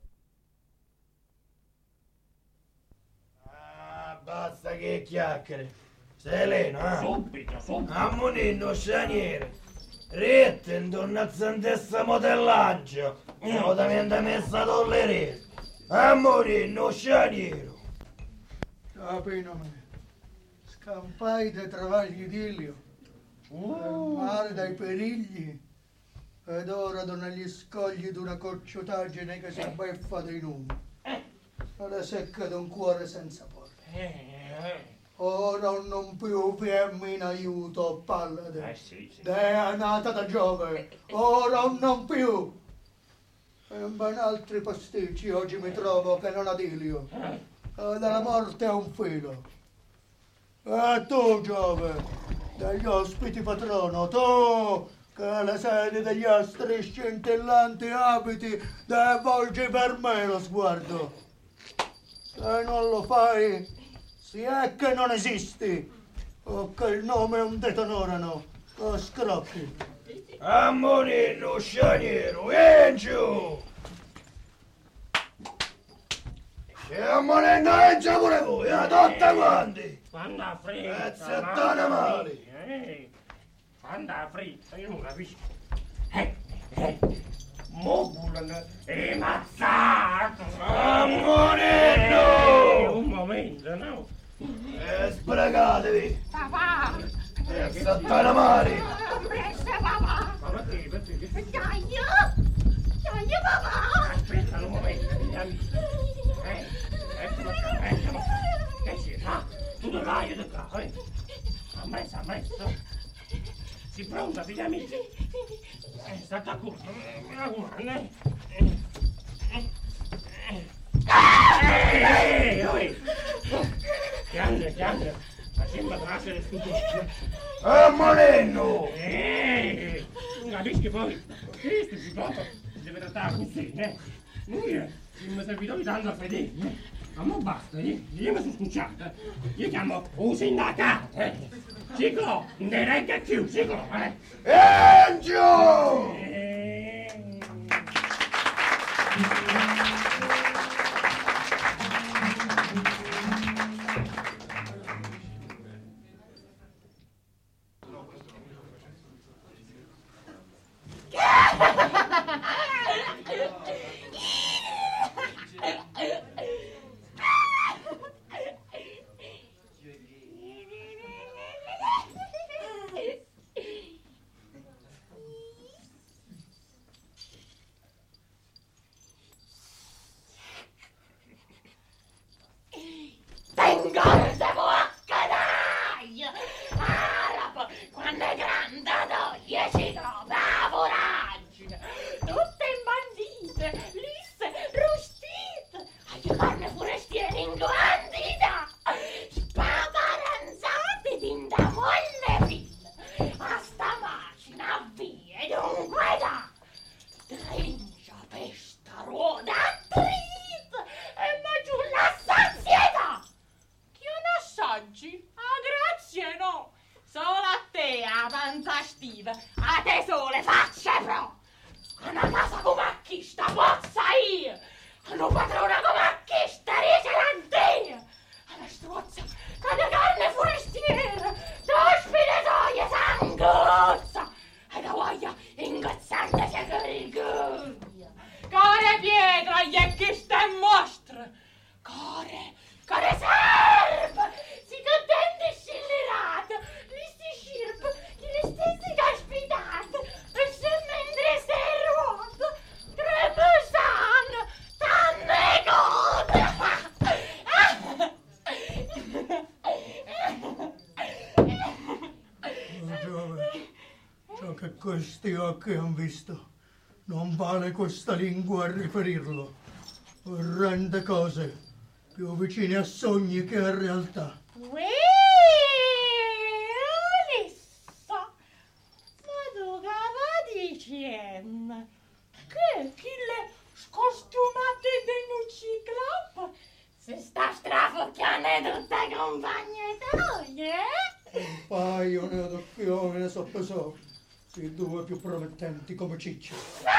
S4: Ah, basta che chiacchiere. Selena, eh?
S1: Subito, subito.
S4: Ammonino straniero. Rete intorno a santessa modellaggio. Assolutamente messa tollerese. Ammonino straniero.
S2: Capino me. Scampai dai travagli d'Ilio. Dal mare, dai perigli. Ed ora negli scogli d'una cocciotaggine che si beffa dei numi. La secca d'un cuore senza porta.
S1: Eh, eh.
S2: Ora non più viemmi in aiuto, pallade.
S1: Eh, sì, sì.
S2: Dea nata da Giove, ora non più. E in ben altri pasticci oggi mi trovo che non ad Ilio. E dalla morte a un filo. E tu, Giove, degli ospiti patrono, tu, che le sedi degli astri scintillanti abiti, te volgi per me lo sguardo. Se non lo fai, si è che non esisti, o che il nome non detonorano, o scrocchi.
S4: Ammonino straniero, vieni giù! E ammonino è già pure voi, a tutti quanti!
S1: Quando ha fretta,
S4: Pezzettone male!
S1: Eh, quando ha fretta, io non capisco. Eh, eh, mo volano e mazzato!
S4: Ammonino!
S1: Un momento, no?
S4: E sbragatevi!
S3: Papà!
S4: Pezzettone male!
S3: Presto, papà!
S1: Ma perché, perché?
S3: Dai! Dai, papà!
S1: Aspetta un momento, figlio amico. Eh, eccola qua, eccola qua. Che c'è? Ah, tu dove vai da qua, eh? Ammessa, ammessa. Si pronta, figlio amico? Eh, state a curso, mi raccomando, eh? Ehi, ehi! Chiande, chiande. Facendo tracce tutto.
S4: Ammonino!
S1: Ehi! Non capisci poi? Questo si trova, si deve trattare così, eh? Noi siamo servitori tanto a fedele, eh? Ma non basta, eh? Io mi sono scucciato. Io chiamo un sindacato, eh? Ciclo, non regga più, ciclo, eh?
S4: E giù!
S1: Eh...
S2: questi occhi han visto. Non vale questa lingua a riferirlo. Rende cose più vicine a sogni che a realtà.
S3: Uè, Ulissa, ma tu che va dicendo? Che chi le scostumate denuciclop si sta strafocchiando tutte compagne tue, eh?
S2: Un paio ne d'occhioni ne soppesò, i due più promettenti come cicci.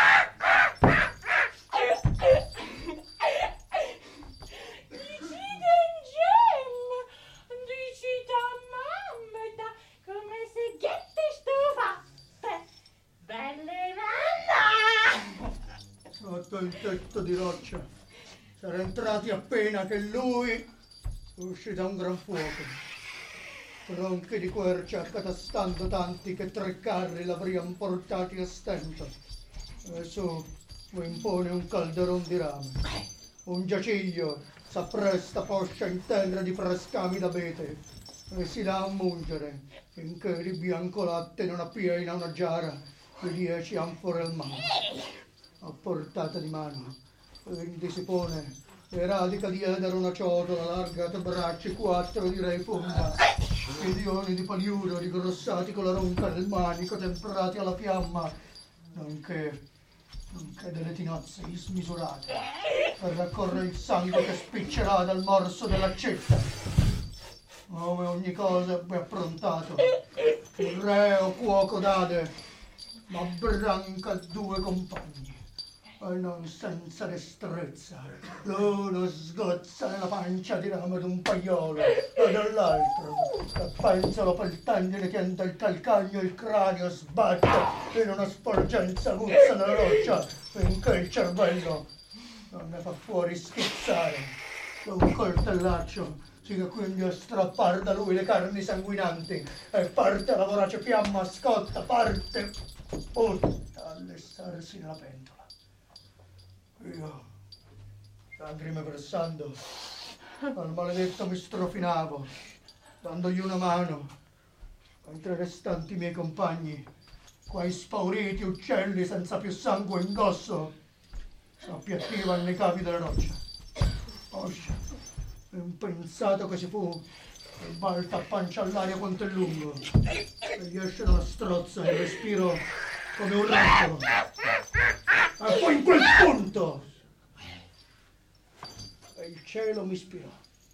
S3: Dici d'angel, dici da mamma, come se ghette stufatte, belle nanna!
S2: Sotto il tetto di roccia s'era entrati appena che lui uscì da un gran fuoco. Tronchi di quercia accatastando tanti che tre carri l'avrian portati a stento. E su fu impone un calderon di rame. Un giaciglio s'appresta poscia in terra di frescami d'abete e si dà a mungere finché di bianco latte non appiena una giara di dieci anfore al mano. A portata di mano, quindi si pone e radica dietro una ciotola larga a bracci, quattro direi fonda, piedioni di paliuro rigrossati con la ronca del manico temprati alla fiamma, nonché, nonché delle tinozze smisurate per raccorrere il sangue che spiccerà dal morso dell'accetta. Come ogni cosa ebbe approntato, il reo cuoco dade, ma branca due compagni. E non senza destrezza, l'uno sgozza nella pancia di rame d'un paiolo e dall'altro, e penzolo pel tendine tiende il calcagno, il cranio sbatte in una sporgenza aguzza nella roccia finché il cervello non ne fa fuori schizzare un coltellaccio, sì che quindi a strappar da lui le carni sanguinanti e parte la vorace fiamma scotta, parte tutta a lessarsi nella pentola. Io, lacrime versando, al maledetto mi strofinavo, dandogli una mano, mentre i restanti miei compagni, quai spauriti uccelli senza più sangue indosso, s'appiattivano nei cavi della roccia. Oscia, impensato che si fu, il balta a pancia all'aria quanto è lungo, e gli esce dalla strozza il respiro come un raggio. E poi in quel punto e il cielo mi ispirò.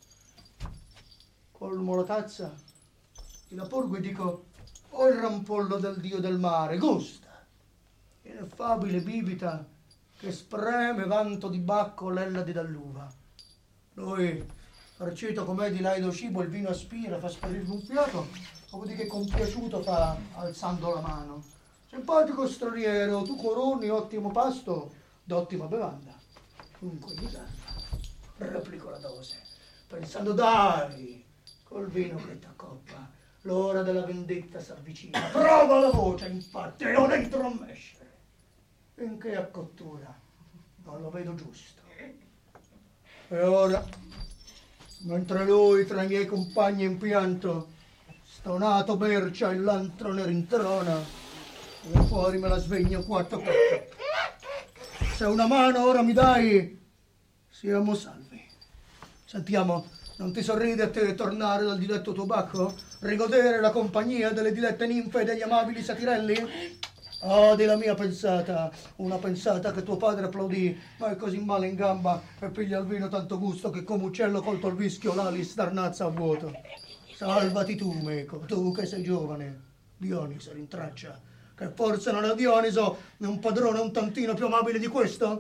S2: Colmo la tazza, la porgo e dico: o il rampollo del dio del mare, gusta, ineffabile bibita che spreme vanto di bacco l'ella di dalluva. Lui, farcito com'è di laido cibo, il vino aspira, fa sparire un fiato, dopodiché compiaciuto fa alzando la mano: simpatico straniero, tu coroni ottimo pasto d'ottima bevanda. Dunque mi garba, replico la dose, pensando dai, col vino che t'accoppa, l'ora della vendetta s'avvicina. Prova la voce, infatti, e non entro a mescere. Finché a cottura non lo vedo giusto. E ora, mentre lui tra i miei compagni in pianto, stonato mercia e l'antro ne rintrona, e fuori me la svegno quattro quattro. Se una mano ora mi dai, siamo salvi. Sentiamo, non ti sorride a te tornare dal diletto tuo bacco? Rigodere la compagnia delle dilette ninfe e degli amabili satirelli? Oh, di la mia pensata, una pensata che tuo padre applaudì, ma è così male in gamba e piglia il vino tanto gusto che come uccello colto il vischio l'ali starnazza a vuoto. Salvati tu, meco, tu che sei giovane. Dioniso rintraccia, che forse non è Dioniso, è un padrone un tantino più amabile di questo?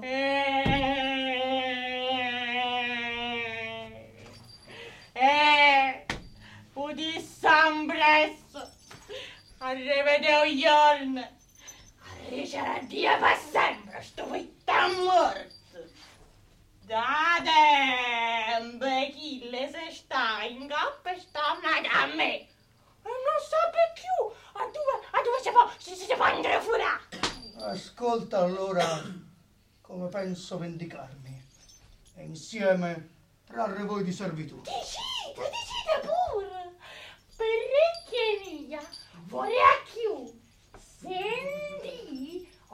S3: Eh, eh, udissambres, arrivedeo giorno, arricerà Dio per sempre, sto fitta morto. Date, bechille se sta in gappa e sta a me, e non sape più a dove, a dove si può, si, si può andare fuori.
S2: Ascolta allora come penso vendicarmi e insieme trarre voi di servitù.
S3: Decide, decide pure, perché mia, vorrei a chiù, se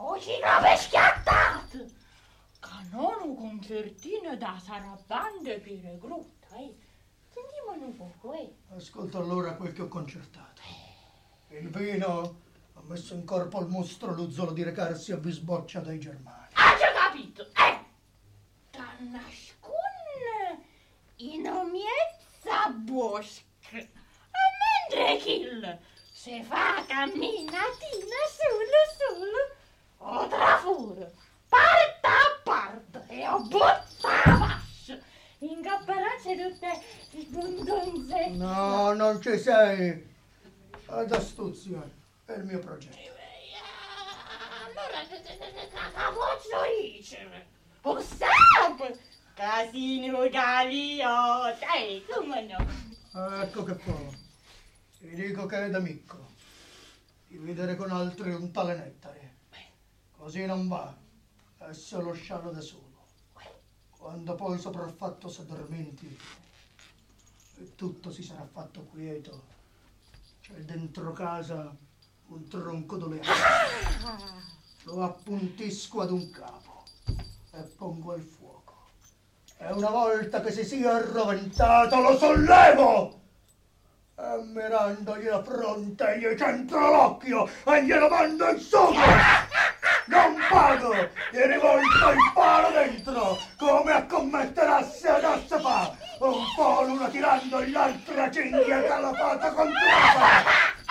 S3: O ciclope schiattato! Che non un concertino da sarabande per grutta, eh? Sentiamo un poco, eh?
S2: Ascolta allora quel che ho concertato. Il vino ha messo in corpo al mostro l'uzzolo di recarsi a bisboccia dai germani.
S3: Ha già capito, eh? Da nascun in omiezza bosca. E mentre Kill se fa camminatina solo solo, o trafuro, parte a parte e o butta a fascia. Ingapparacce tutte sbondonze.
S2: No, non ci sei. Ad astuzia, è il mio progetto.
S3: Allora, che posso dicere? O sap! Casino Galio, dai, come no?
S2: Ecco che fa. Ti dico che è d'amico. Dividere con altri un tale nettare. Così non va. È solo sciallo da solo. Quando poi sopraffatto s'addormenti e tutto si sarà fatto quieto, c'è dentro casa un tronco d'oleano. Lo appuntisco ad un capo e pongo al fuoco. E una volta che si sia arroventato lo sollevo e mirandogli la fronte gli centro l'occhio e glielo mando in sopra. Non pago, gli rivolto il palo dentro, come a commettere asse ad asse fa, un po' l'uno tirando e l'altra cinghia calapata contro la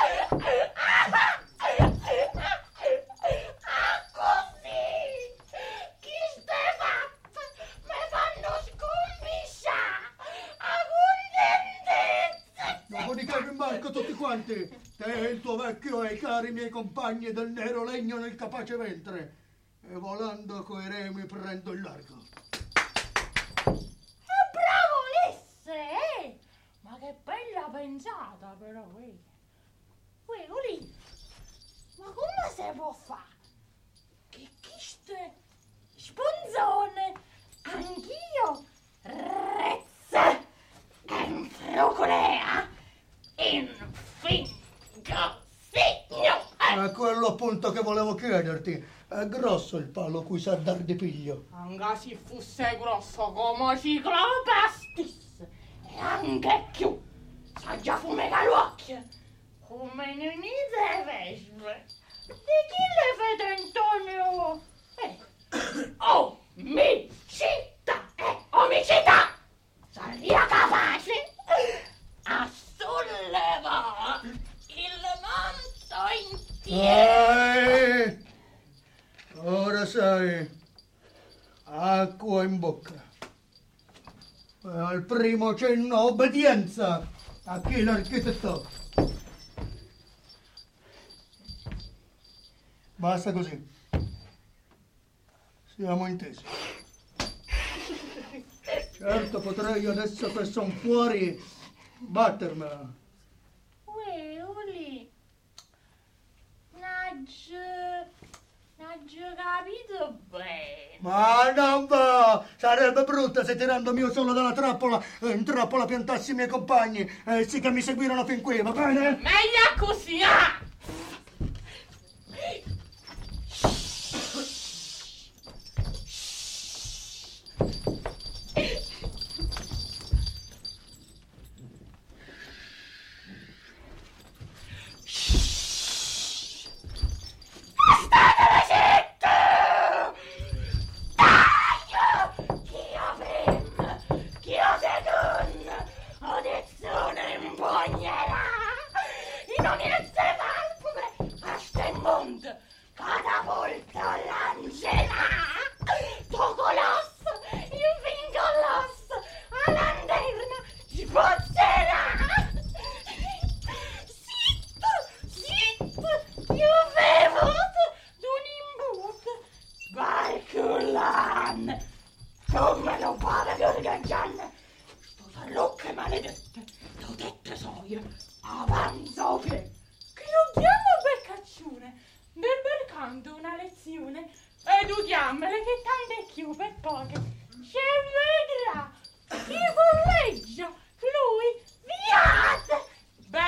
S3: Così, chi ste fatte, me fanno scompisciare, a contentezza.
S2: Dopodiché vi manco tutti quanti, te e il tuo vecchio e i cari miei compagni del nero legno nel capace ventre, e volando coi remi prendo il largo.
S3: Bravo Ulisse, eh? Ma che bella pensata però, eh? Uè, Ulisse, ma come si può fare? Che chiste sponzone, anch'io, rezza, entrucolea, infin. Signo!
S2: È quello appunto che volevo chiederti. È grosso il palo cui sa dar di piglio.
S3: Anche se fosse grosso come ciclopastis e anche più, sa già fumega l'occhio, come in un'ide vespe. Di chi le fede Antonio? Eh, omicida e omicida! Saria capace a sollevare il manto intero.
S2: Eh, ora sai, acqua in bocca. E al primo cenno obbedienza a chi l'architetto. Basta così. Siamo intesi. Certo potrei adesso che son fuori battermela.
S3: Uè, Uli, n'aggio, n'aggio capito bene.
S2: Ma non va! Sarebbe brutta se tirandomi io solo dalla trappola in trappola piantassi i miei compagni e sì che mi seguirono fin qui, va bene?
S3: Meglio così, ah!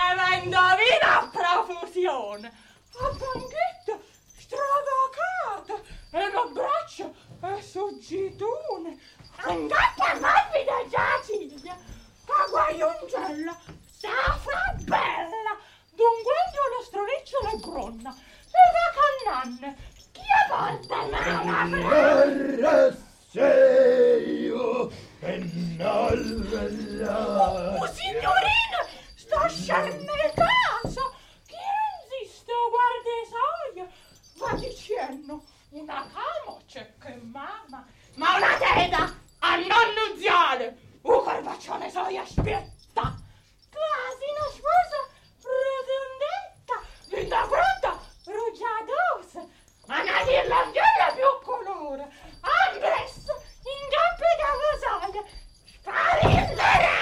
S3: Bevendo vino a profusione, a banchetto stravacato, andata morbida Giaciglia, caguaiongella, safra bella, dunque lo stroneccio la gronna, e la cannanne, chi a porta la
S4: Arresseio e non la...
S3: Oh, signorina, sto scerne casa, chi resiste guarda soia, va dicendo, una cama c'è che mamma, ma una tela a non nuziale, un corvaccione soia aspetta, quasi una sposa rotondetta, linda pronta, rugiadosa, ma una ghirlandiera più colore, ambres, in gambe da vasaia, sparillerà!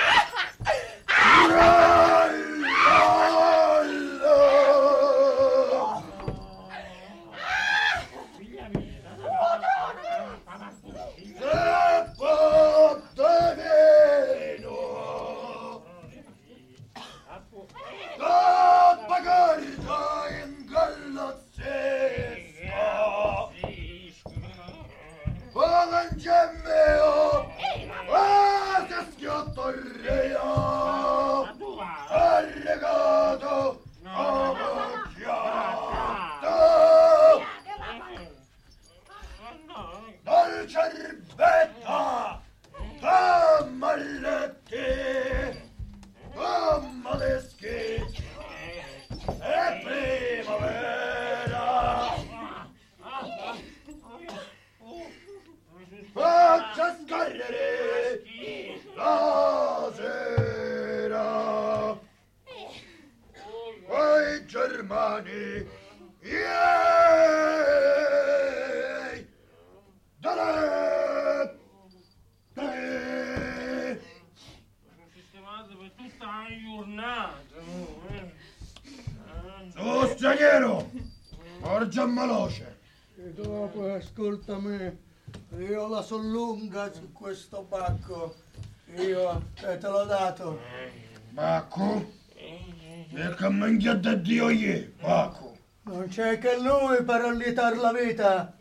S4: Oh, straniero! Porgia maloce!
S2: E dopo, ascoltami, io la so lunga su questo bacco. Io eh, te l'ho dato.
S4: Bacco? E che mangiate Dio ieri, Bacco?
S2: Non c'è che lui per allietare la vita.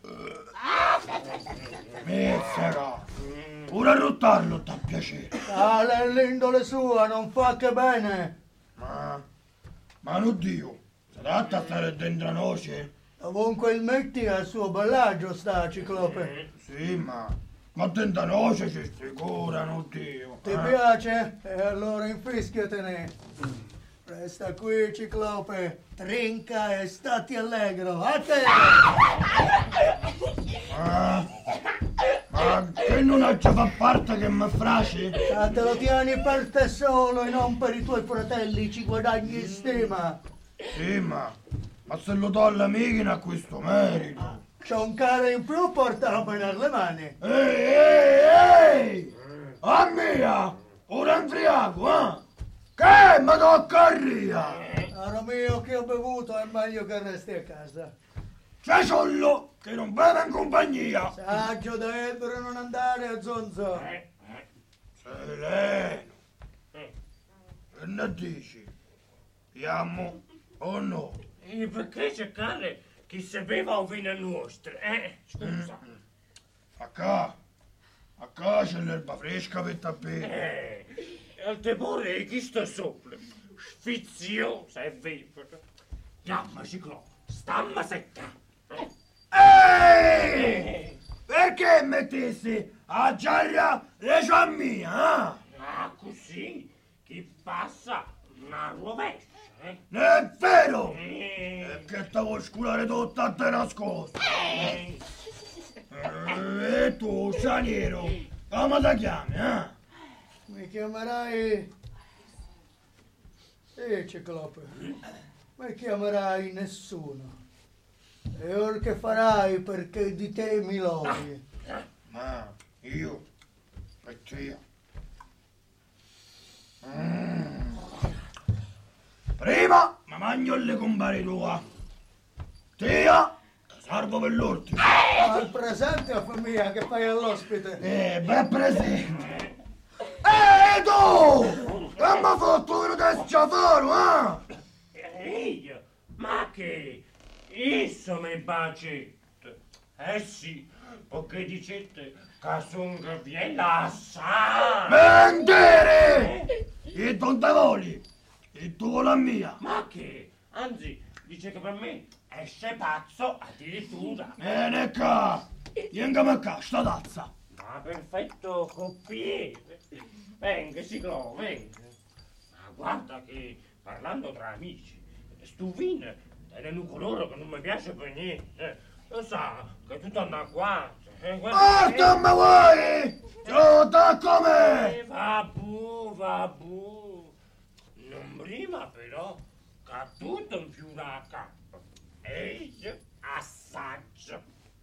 S4: Mezzera! Pure a rottarlo t'ha piacere.
S2: Tale è l'indole sua, non fa che bene.
S4: Ma... ma non Dio, si tratta a stare dentro a noce?
S2: Ovunque il metti al suo bellaggio sta, Ciclope.
S4: Sì, ma... ma dentro a noce ci sicura, non Dio.
S2: Ti
S4: eh?
S2: piace? E allora infischiatene. Resta qui, Ciclope. Trinca e stati allegro. A te!
S4: Ma... ma che non ci fa parte che mi frasci?
S2: Ma te lo tieni per te solo e non per i tuoi fratelli, ci guadagni stima.
S4: Sì, ma... ma se lo do all'amichina a questo merito.
S2: C'ho un cane in più, portalo per le mani.
S4: Ehi, ehi, ehi! A mia! Ora imbriaco, eh? Che mi tocca ria?
S2: Caro mio, che ho bevuto, è meglio che resti a casa.
S4: C'è solo che non beve in compagnia.
S2: Saggio dovrebbero non andare a zonzo.
S4: Sereno. Che ne dici? Piamo o no?
S1: E perché cercare chi sapeva un vino nostro, eh? Scusa.
S4: A qua, a qua c'è l'erba fresca per tappare.
S1: Eh, al temore chi sta sopra? Sfiziosa e viva. Chiama Ciclope, stamma secca.
S4: Ehi! Perché mettessi a giarra le sue mia, eh?
S1: Ah, così? Chi passa una rovescia, eh?
S4: Non è vero!
S1: Eh,
S4: È che te vuoi sculare tutta a te nascosta.
S1: eh.
S4: E tu, straniero, come ti chiami, eh?
S2: Mi chiamerai... Sì, Ciclope. Mi chiamerai nessuno. E ora che farai perché di te mi lodi?
S4: Ma io e te. Mm. Prima mi mangio le compari tua. Tia, salvo per l'ultimo.
S2: Al presente a famiglia che fai all'ospite.
S4: Eh, ben presente. Ehi tu! Che mi ha fatto uno del sciafaro, eh?
S1: Io? Ma che? Isso mi bacetto. Eh sì, perché dicete Casunga viela assai!
S4: Mentire! E tonta voli! E tu con la mia!
S1: Ma che? Anzi, dice che per me esce pazzo addirittura!
S4: Vieni qua! Vieni qua, sta tazza!
S1: Ma perfetto coppiere! Venga, Ciclo, venga! Ma guarda che, parlando tra amici, stu vino è un colore che non mi piace per niente! Lo sa, che è tutto anacquato!
S4: Basta, ma vuoi? Giuta come?
S1: Eh, va bu, va bu. Non prima però, che ha tutto in più la cappa. E io assaggio.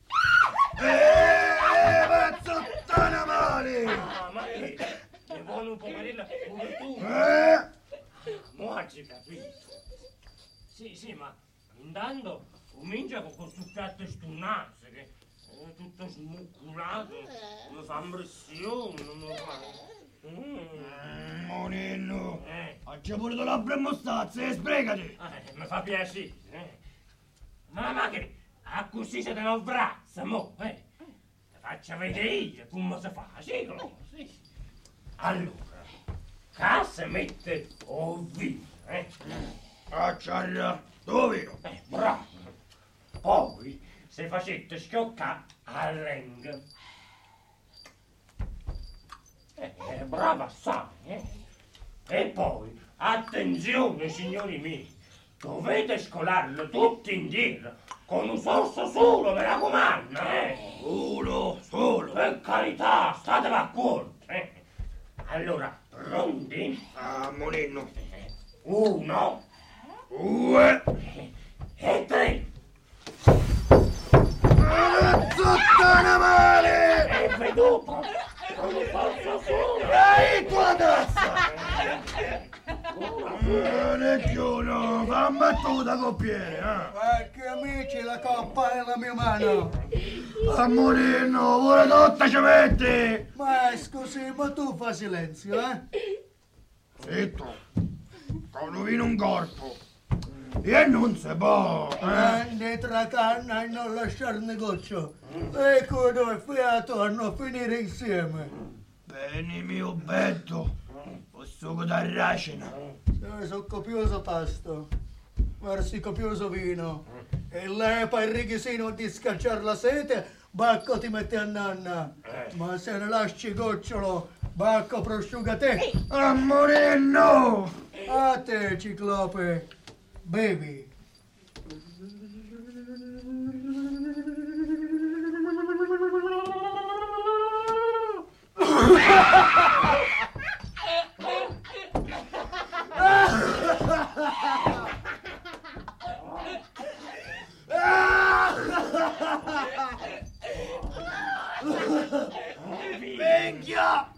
S4: Eeeh, pezzottana male!
S1: Ah, ma che? Ne vuole un poverino pure tu?
S4: Eh?
S1: Mo' hai capito. Sì, sì, ma intanto comincia con questo piatto stunnato che è tutto smuculato, mi fa impressione, non mi fa...
S4: Mm, Monello,
S1: Eh.
S4: oggi pure la labbra e mostazza e sbrigati!
S1: Eh, mi fa piacere, eh. Ma, ma che, a così siete un braccio, mo, eh. Ti faccio vedere io come si fa, sì, no? Sì. Allora, qua si mette il vino, eh.
S4: Acciaria, dove vino?
S1: Eh, bravo. Poi, se facete schioccare a renga. Eh, eh, brava assai, eh. E poi, attenzione signori miei, dovete scolarlo tutti indietro, con un sorso solo, mi raccomando, eh.
S4: Solo, solo!
S1: Per carità, state a cuore, eh. Allora, pronti?
S4: Ah, Monello!
S1: Uno,
S4: Due!
S1: e tre.
S4: Pezzottana male!
S1: Hai veduto? Con un sorso solo.
S4: Ehi, tua tazza! Necchiuno, fa un battuta coppiere, eh!
S2: Ecco amici, la coppa è la mia mano.
S4: A Monello, pure tutta ci metti!
S2: Ma scusi, ma tu fa silenzio, eh?
S4: Zitto! Con vino un corpo! E non si può, eh!
S2: Prendi tra canna e non lasciarne goccio. E con due fiato a non finire insieme.
S4: Bene, mio betto! Posso da racina!
S2: Eh, sono copioso pasto. Versi copioso vino. E lei per il righesino di scacciare la sete, Bacco ti mette a nanna. Ma se ne lasci gocciolo, Bacco prosciuga te.
S4: A Monello!
S2: A te, Ciclope, bevi.
S4: Minchia!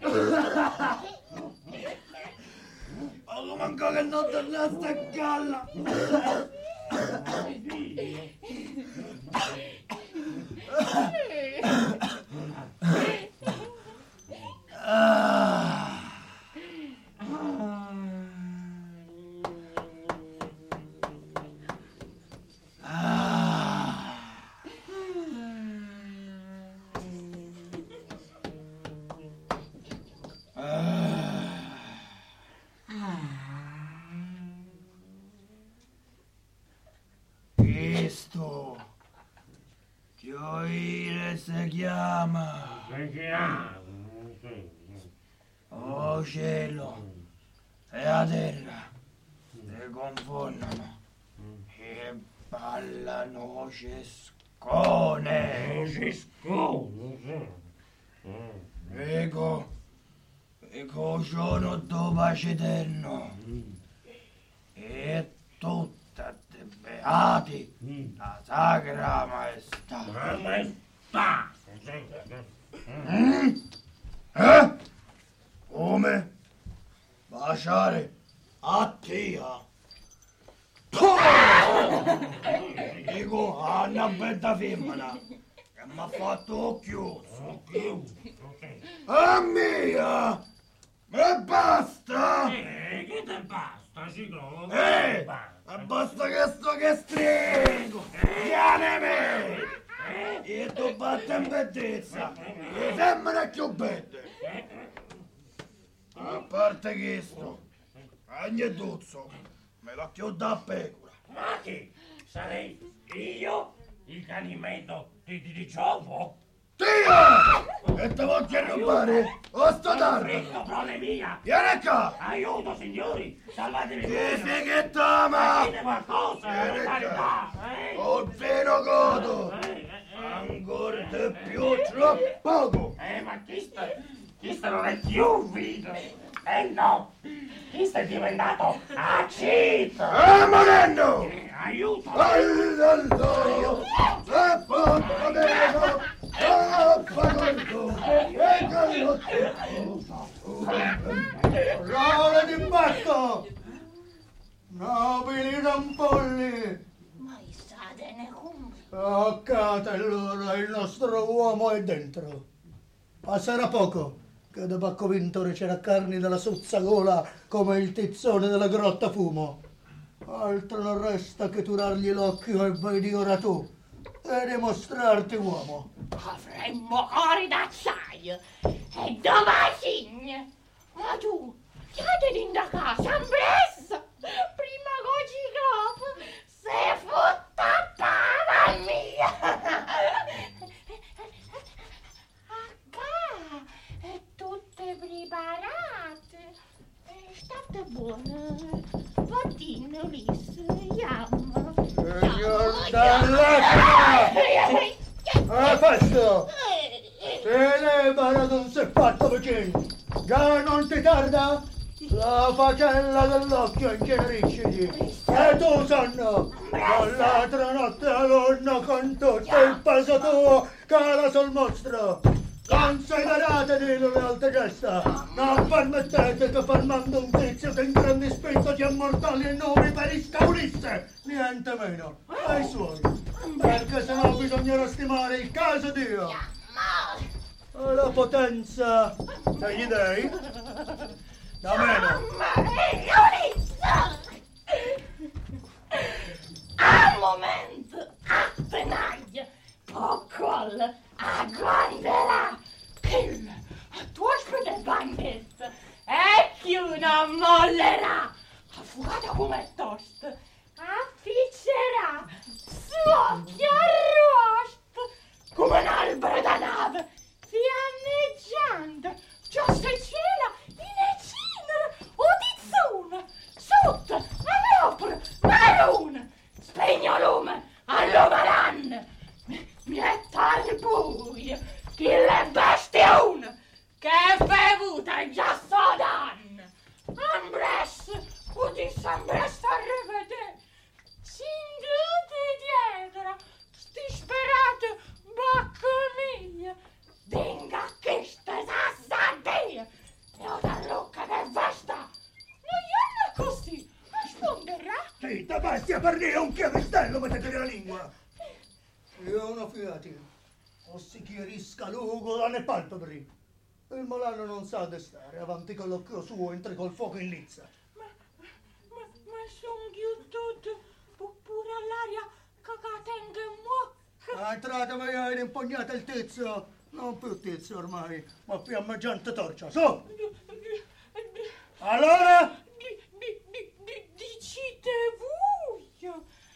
S4: Ma come ancora che non tornaste a galla? Questo Gioire si chiama.
S1: Si chiama?
S4: Oh cielo e la terra si confondono e ballano cescone.
S1: Cescone?
S4: Ecco, ecco giorno do pace eterno e tutta te beati la sacra maestà.
S1: Ma maestà!
S4: Mm? Eh? Come? Baciare a tia? Dico a una bella femmina che mi ha fatto chiuso. A mia! E basta!
S1: Eh, che te basta, Ciclo?
S4: Eh! E basta che sto che stringo! Vieni me! E tu batte in bellezza! Le femmine vecchio bende. A parte questo, ogni duzzo me la chiuda a pecora.
S1: Ma che? Sarei io il canimento di, di, di Giovo?
S4: Dio! E te voglio a rubare? O sto tardi?
S1: Fritto, prole mia!
S4: Vieni qua!
S1: Aiuto, signori! Salvatemi!
S4: Che fighettama!
S1: Dite qualcosa, per carità! Eh?
S4: Ho il vino godo!
S1: Eh, eh, eh.
S4: Ancora di più, troppo poco!
S1: Eh, ma questo, questo non è più vino! Eh no! Questo è diventato aceto!
S4: Ah, morendo!
S1: Eh, aiuto!
S4: All'alloio! E porco devo! Troppo corto! E gallotto!
S2: Rola di bacco! Nobili rampolli!
S3: Maestratene cum.
S2: Accate allora, il nostro uomo è dentro. Passerà poco, che da Bacco Vintore c'era carni della suzzagola come il tizzone della grotta fumo. Altro non resta che turargli l'occhio e vedi ora tu, e dimostrarti uomo.
S3: Avremmo cori d'acciaio e domani. Ma tu, chiede din da casa, ambressa, prima coci clop, se futta para mia. Acca, e tutte preparate, e state buone, vattene Ulisse, yam.
S2: Signor Dall'Acqua! A festo! Se ne non si è fatto vicino! Già non ti tarda? La facella dell'occhio incenerisciti! E tu, sonno! Dall'altra notte all'orno con tutto il peso tuo cala sul mostro! Considerate di le alte gesta! Non permettete che fermando un tizio che in grande spinto ti ammortali e non riperisca Ulisse! Niente meno, ai suoi! Perché sennò bisognerà stimare il caso Dio! La potenza degli dei da meno.
S3: A momento, a tenaglia, pocol, a guanderà, kill, a tua spede bandetta, e chi non mollerà, affugata come tost, afficerà, suo chiarrost, come un albero da nave, fiammeggiante, giusto il cielo, in ecinere, udizzuna, sotto, a proprio, maruna, spegno lume, all'umaran, metta al buio, chi le bestie che è bevuta già sodan, ambres, udis ambres a rivedere, s'ingiute dietro, sti sperate bacche mia, venga che ste sassadia, e ho da lucca che vesta, non gli è così, risponderà?
S2: Zitta bestia per dire un chiavistello mettete la lingua! Io non fiati, o si chiarisca lugo dalle palpebre. Il Molano non sa destare, avanti con l'occhio suo, entri col fuoco in lizza.
S3: Ma, ma, ma son chiuduto, pure all'aria che tengo in muocca.
S2: Entrate via ed impugnate il tizio, non più tizio ormai, ma fiammeggiante torcia, su! Allora?
S3: Dicite voi,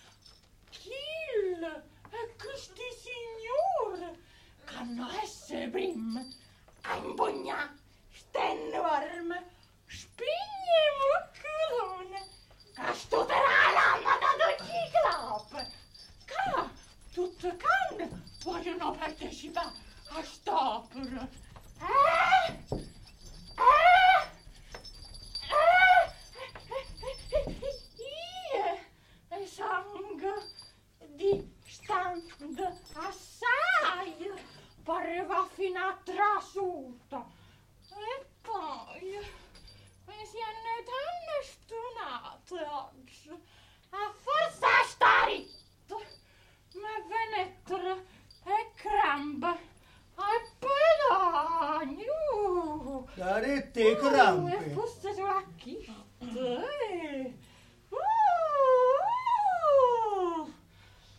S3: Kill e questi signor, che hanno esse prim, a impugna, st'enorme, spigne muccolone, che stuterà l'anima da tutti i club, che tutte canne vogliono partecipare a st'opera. Eh? Eh? Io sangue di stand assai pareva fino a trasuta e poi mi si è tanto stonate oggi a forza sta ritto ma venettere e crampe e pedagni uh.
S2: Caretti e crampi.
S3: Uh, e fosse sulla chista eh. uh.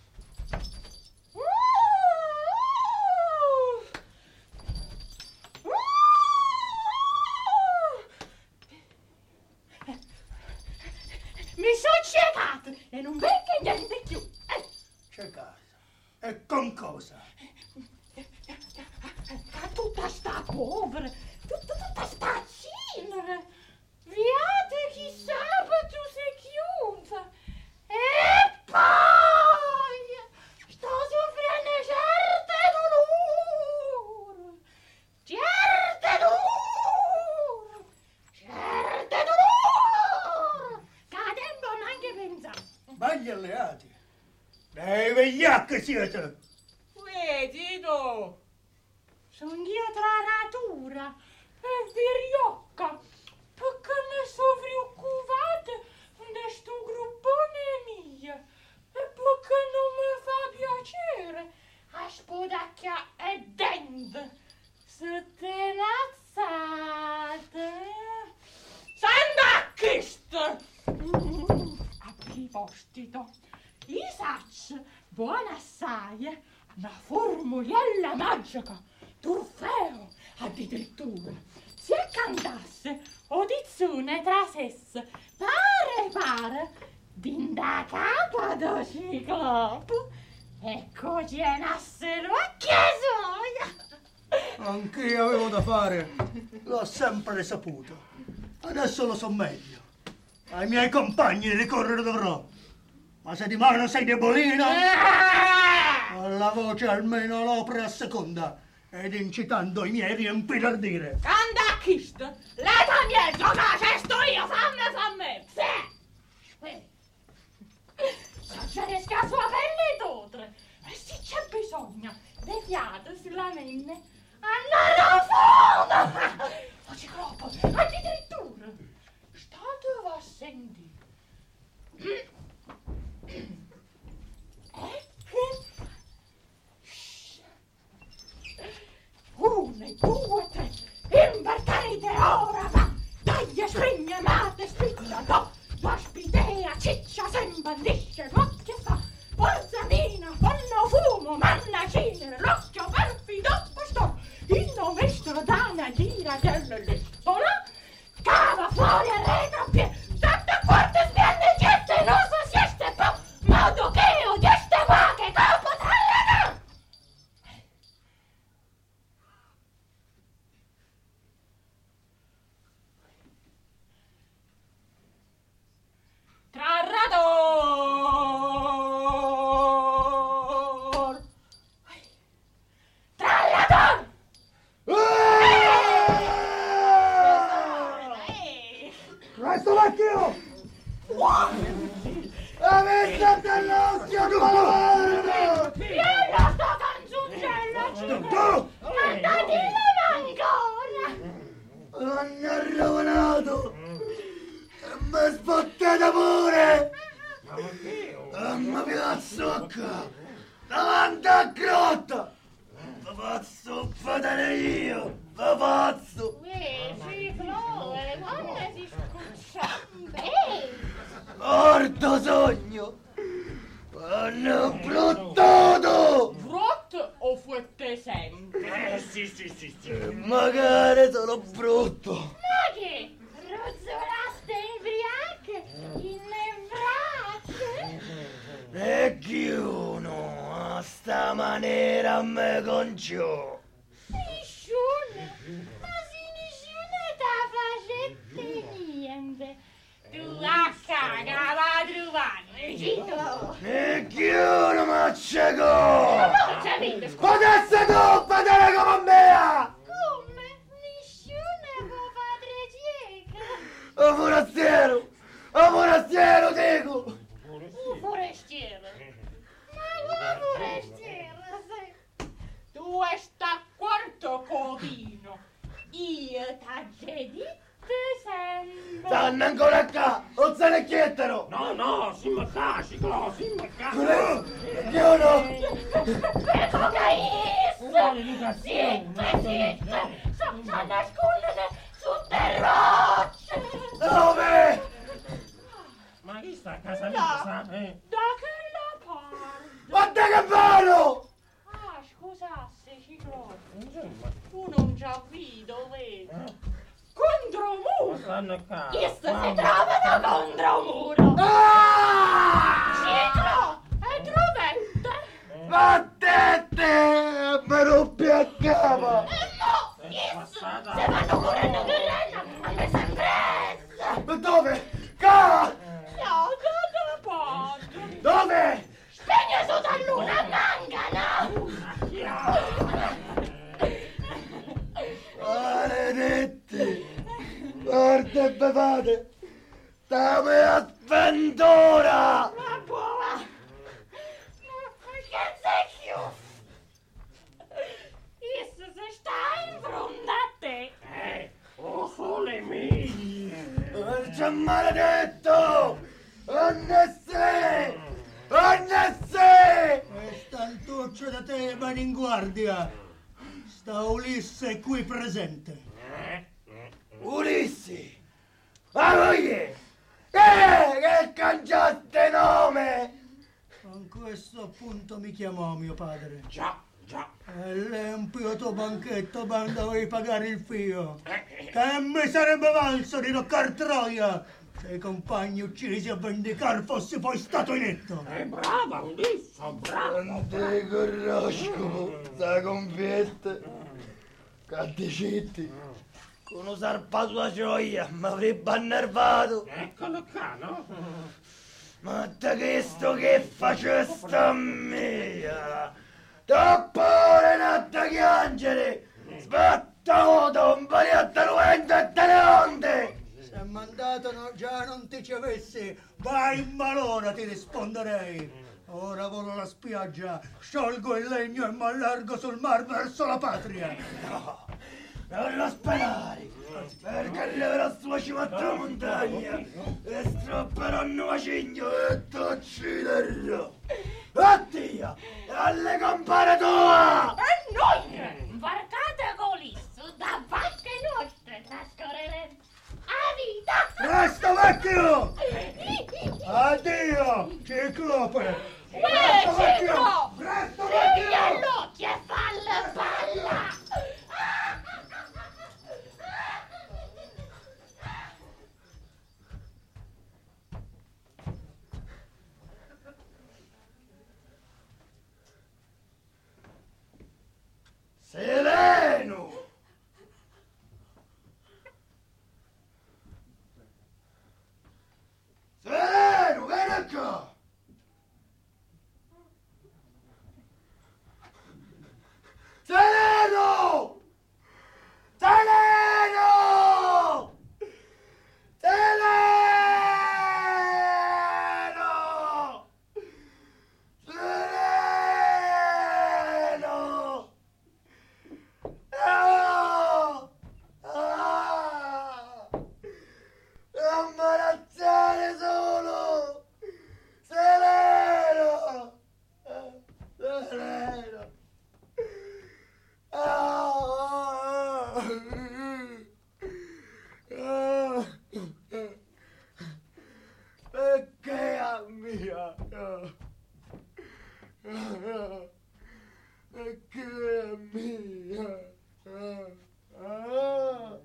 S3: Uh. Uh. non venga niente più. Eh.
S2: C'è casa. E con cosa?
S3: A tutta sta povera, tutta, tutta sta cinera. Viate chi sabato si chiunza. E poi sto soffrendo certe dolore. Certe dolore. Certe dolore. Cadendo neanche pensare.
S2: Bagli alleati. Dei vigliacchi siete.
S3: Vedi tu. Sono io tra natura e viriocca. Perché ne so preoccupate di sto gruppone mio e perché non mi fa piacere a spodacchia e dente se te nazzate sandacchist a proposito i sac buona assai una formulella magica Turfeo addirittura se cantasse audizione tra sesse pare pare d'inda capa do ciclopo e cogienasse l'occhiesoia.
S2: Anch'io avevo da fare, l'ho sempre saputo. Adesso lo so meglio. Ai miei compagni ricorrere dovrò. Ma se di mano sei debolino, alla voce almeno l'opera a seconda. Ed incitando i miei riempire al dire.
S3: Andacchist, l'eta mia giocace sto io, fammi, fammi, sì. Se ne scasso a pelle d'otre, e se c'è bisogno, le fiate sulla menne, andare a fondo. O ciclopo, addirittura, state a sentire. Ecco. Uno, due, tre, imbarcarete ora, va! Dai, sprignamate, spicciato! L'ospitea ciccia sembandisce, l'occhio fa! Porzamina, fanno fumo, manna cinere, l'occhio perfido, pastor! Il nomestro dana gira dell'elistola, cava fuori a retropiede, tante quante spiende geste, non so sieste più, modo che odieste qua che capo tagliata! Trarrador! Trarrador!
S2: Questo vecchio! Avete dell'occhio di malavardo!
S3: Io lo sto canzoncello, ciclo! Cantatelo ancora!
S2: Hanno rovinato! E mi sbottete pure! E mi piazzo qua! Davanti a grotta! Mi faccio fare io! Mi faccio!
S3: Uè, ciclo, le donne si scucciano bene!
S2: Orto sogno! Hanno bruttato!
S3: Brutto o fuette sempre?
S1: Eh, sì, sì, sì, sì.
S2: E magari sono brutto!
S3: Ma che? Rozzolaste ubriache in le braccia?
S2: E chiuno a sta maniera me conciò!
S3: Nisciune, ma si nisciune ta facette niente. Tu a caga va trovare, ciclo.
S2: E chiuno macciaco!
S3: Non c'è vita, scusa.
S2: Adesso tu, padre come me!
S3: Come? Nisciune può padre cieca.
S2: O forastiero! O forastiero, dico!
S3: Un forestiero. Ma come forestiero? Sei? Tu sta quarto covino. Io t'agge dite sempre.
S2: Stanno ancora qua! O se ne chiettero!
S1: No, no, si ma casci, clo, si ma
S2: Chiuno!
S3: Per cocaïs! Zitte, zitte! Sono a nascondere sotto rocce!
S2: Dove?
S1: Ma chi sta a casa
S3: Là,
S1: mia, eh?
S3: da che la parte?
S2: Guarda che bello!
S3: Ah, scusasse, ciclo.
S1: Insomma,
S3: Tu non già vedo, vedi?
S1: eh?
S3: Contro
S1: Ma
S3: muro!
S1: stanno a casa.
S3: Esse si trovano contro muro!
S2: Ah!
S4: Battete! Mi rompi a capo!
S3: E mo, yes, se vanno correndo correndo, a me s'appressa!
S4: Ma dove? Ca!
S3: No, dove posso?
S4: Dove?
S3: Spegne sotto a luna, mangano!
S4: Maledetti! Guarda e bevate! Stame a sventura!
S3: Ma buona! Che sei chiuso? Isso se sta in fronte a te!
S1: Eh, oh sole mie!
S4: C'è maledetto! Annesse! Annesse!
S2: E stantuccio da te, mani in guardia. Sta Ulisse qui presente.
S4: Ulissi! La moglie! Eh, che cangiaste nome!
S2: Con questo appunto mi chiamò mio padre.
S1: Già, già.
S2: E l'empio tuo banchetto ben dovevi pagare il fio.
S1: Eh,
S2: Che mi sarebbe valso di toccar Troia se i compagni uccisi a vendicar fossi poi stato inetto.
S1: eh, brava, Ulisse, brava!
S4: Non ti conosco, sta confietta. Caddicetti, con un sarpato a gioia mi avrebbe annervato.
S1: Eccolo qua, no?
S4: Ma te questo che faceste a me? Toppore natta chiangere, sbattato un parietto luento e te le onde.
S2: Se mandato no, già non ti ci avessi, vai in malora ti risponderei. Ora volo la spiaggia, sciolgo il legno e m'allargo sul mar verso la patria.
S4: No, non lo sperare, perché arriverò sulla cima della montagna e strapperò un macigno e ti ucciderò. Addio, alle campane tua!
S3: E noi, varcate con l'Isso, davanti nostre, trascorreremo a vita!
S2: Presto vecchio! Addio, ciclope!
S3: Uè, ciclo!
S2: Presto
S3: Briglia
S2: vecchio!
S3: l'occhio e falla palla!
S4: Seleno! Seleno, vieni qua! Seleno! Seleno! Seleno! Seleno! No! Ah! Non imbarazzare solo! Sereno! Sereno! Ah! Ah! Perché a mia? Perché a mia? Ah! Ah!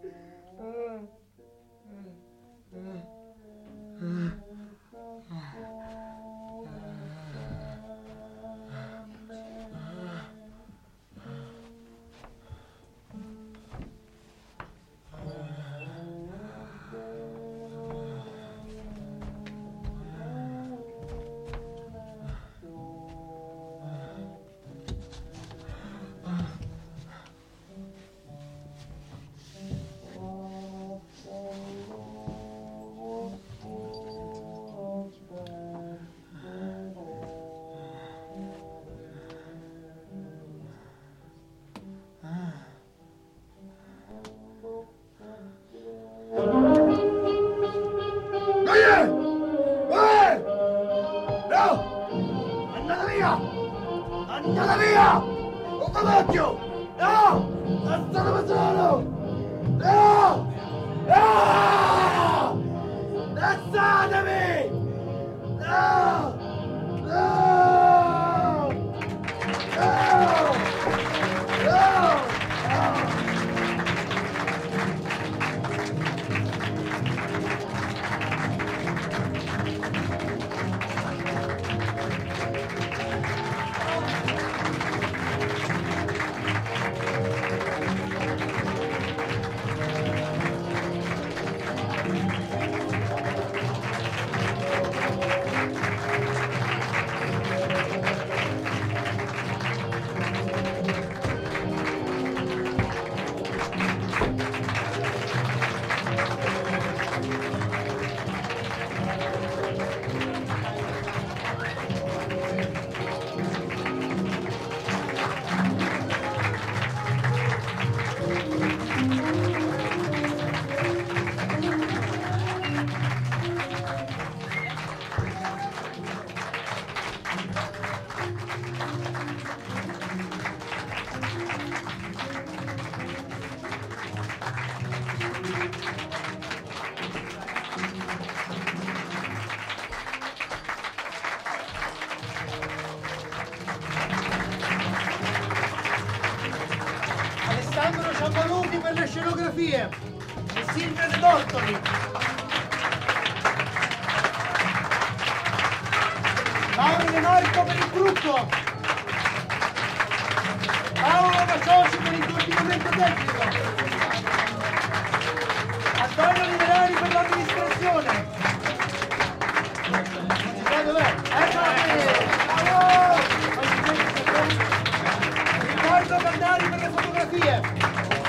S4: Andate via! Un coraggio! No! Lasciatemi solo! No! No! Lasciatemi! No! No! No! No!
S2: e Silvia Dottoli. Mauro De Marco per il gruppo. Paolo Maccioci per il coordinamento tecnico. Antonio Liberani per l'amministrazione. Dov'è? Eccola qui! Bravo! Riccardo Candari per le fotografie.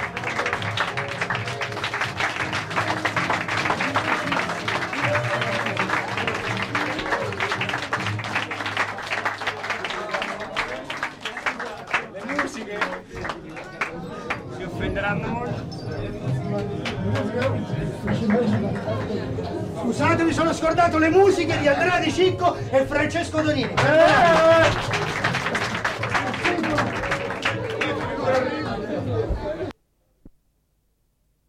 S1: Le musiche si offenderanno molto.
S2: Scusate, mi sono scordato le musiche di Andrea Di Cicco e Francesco Donini. Eh!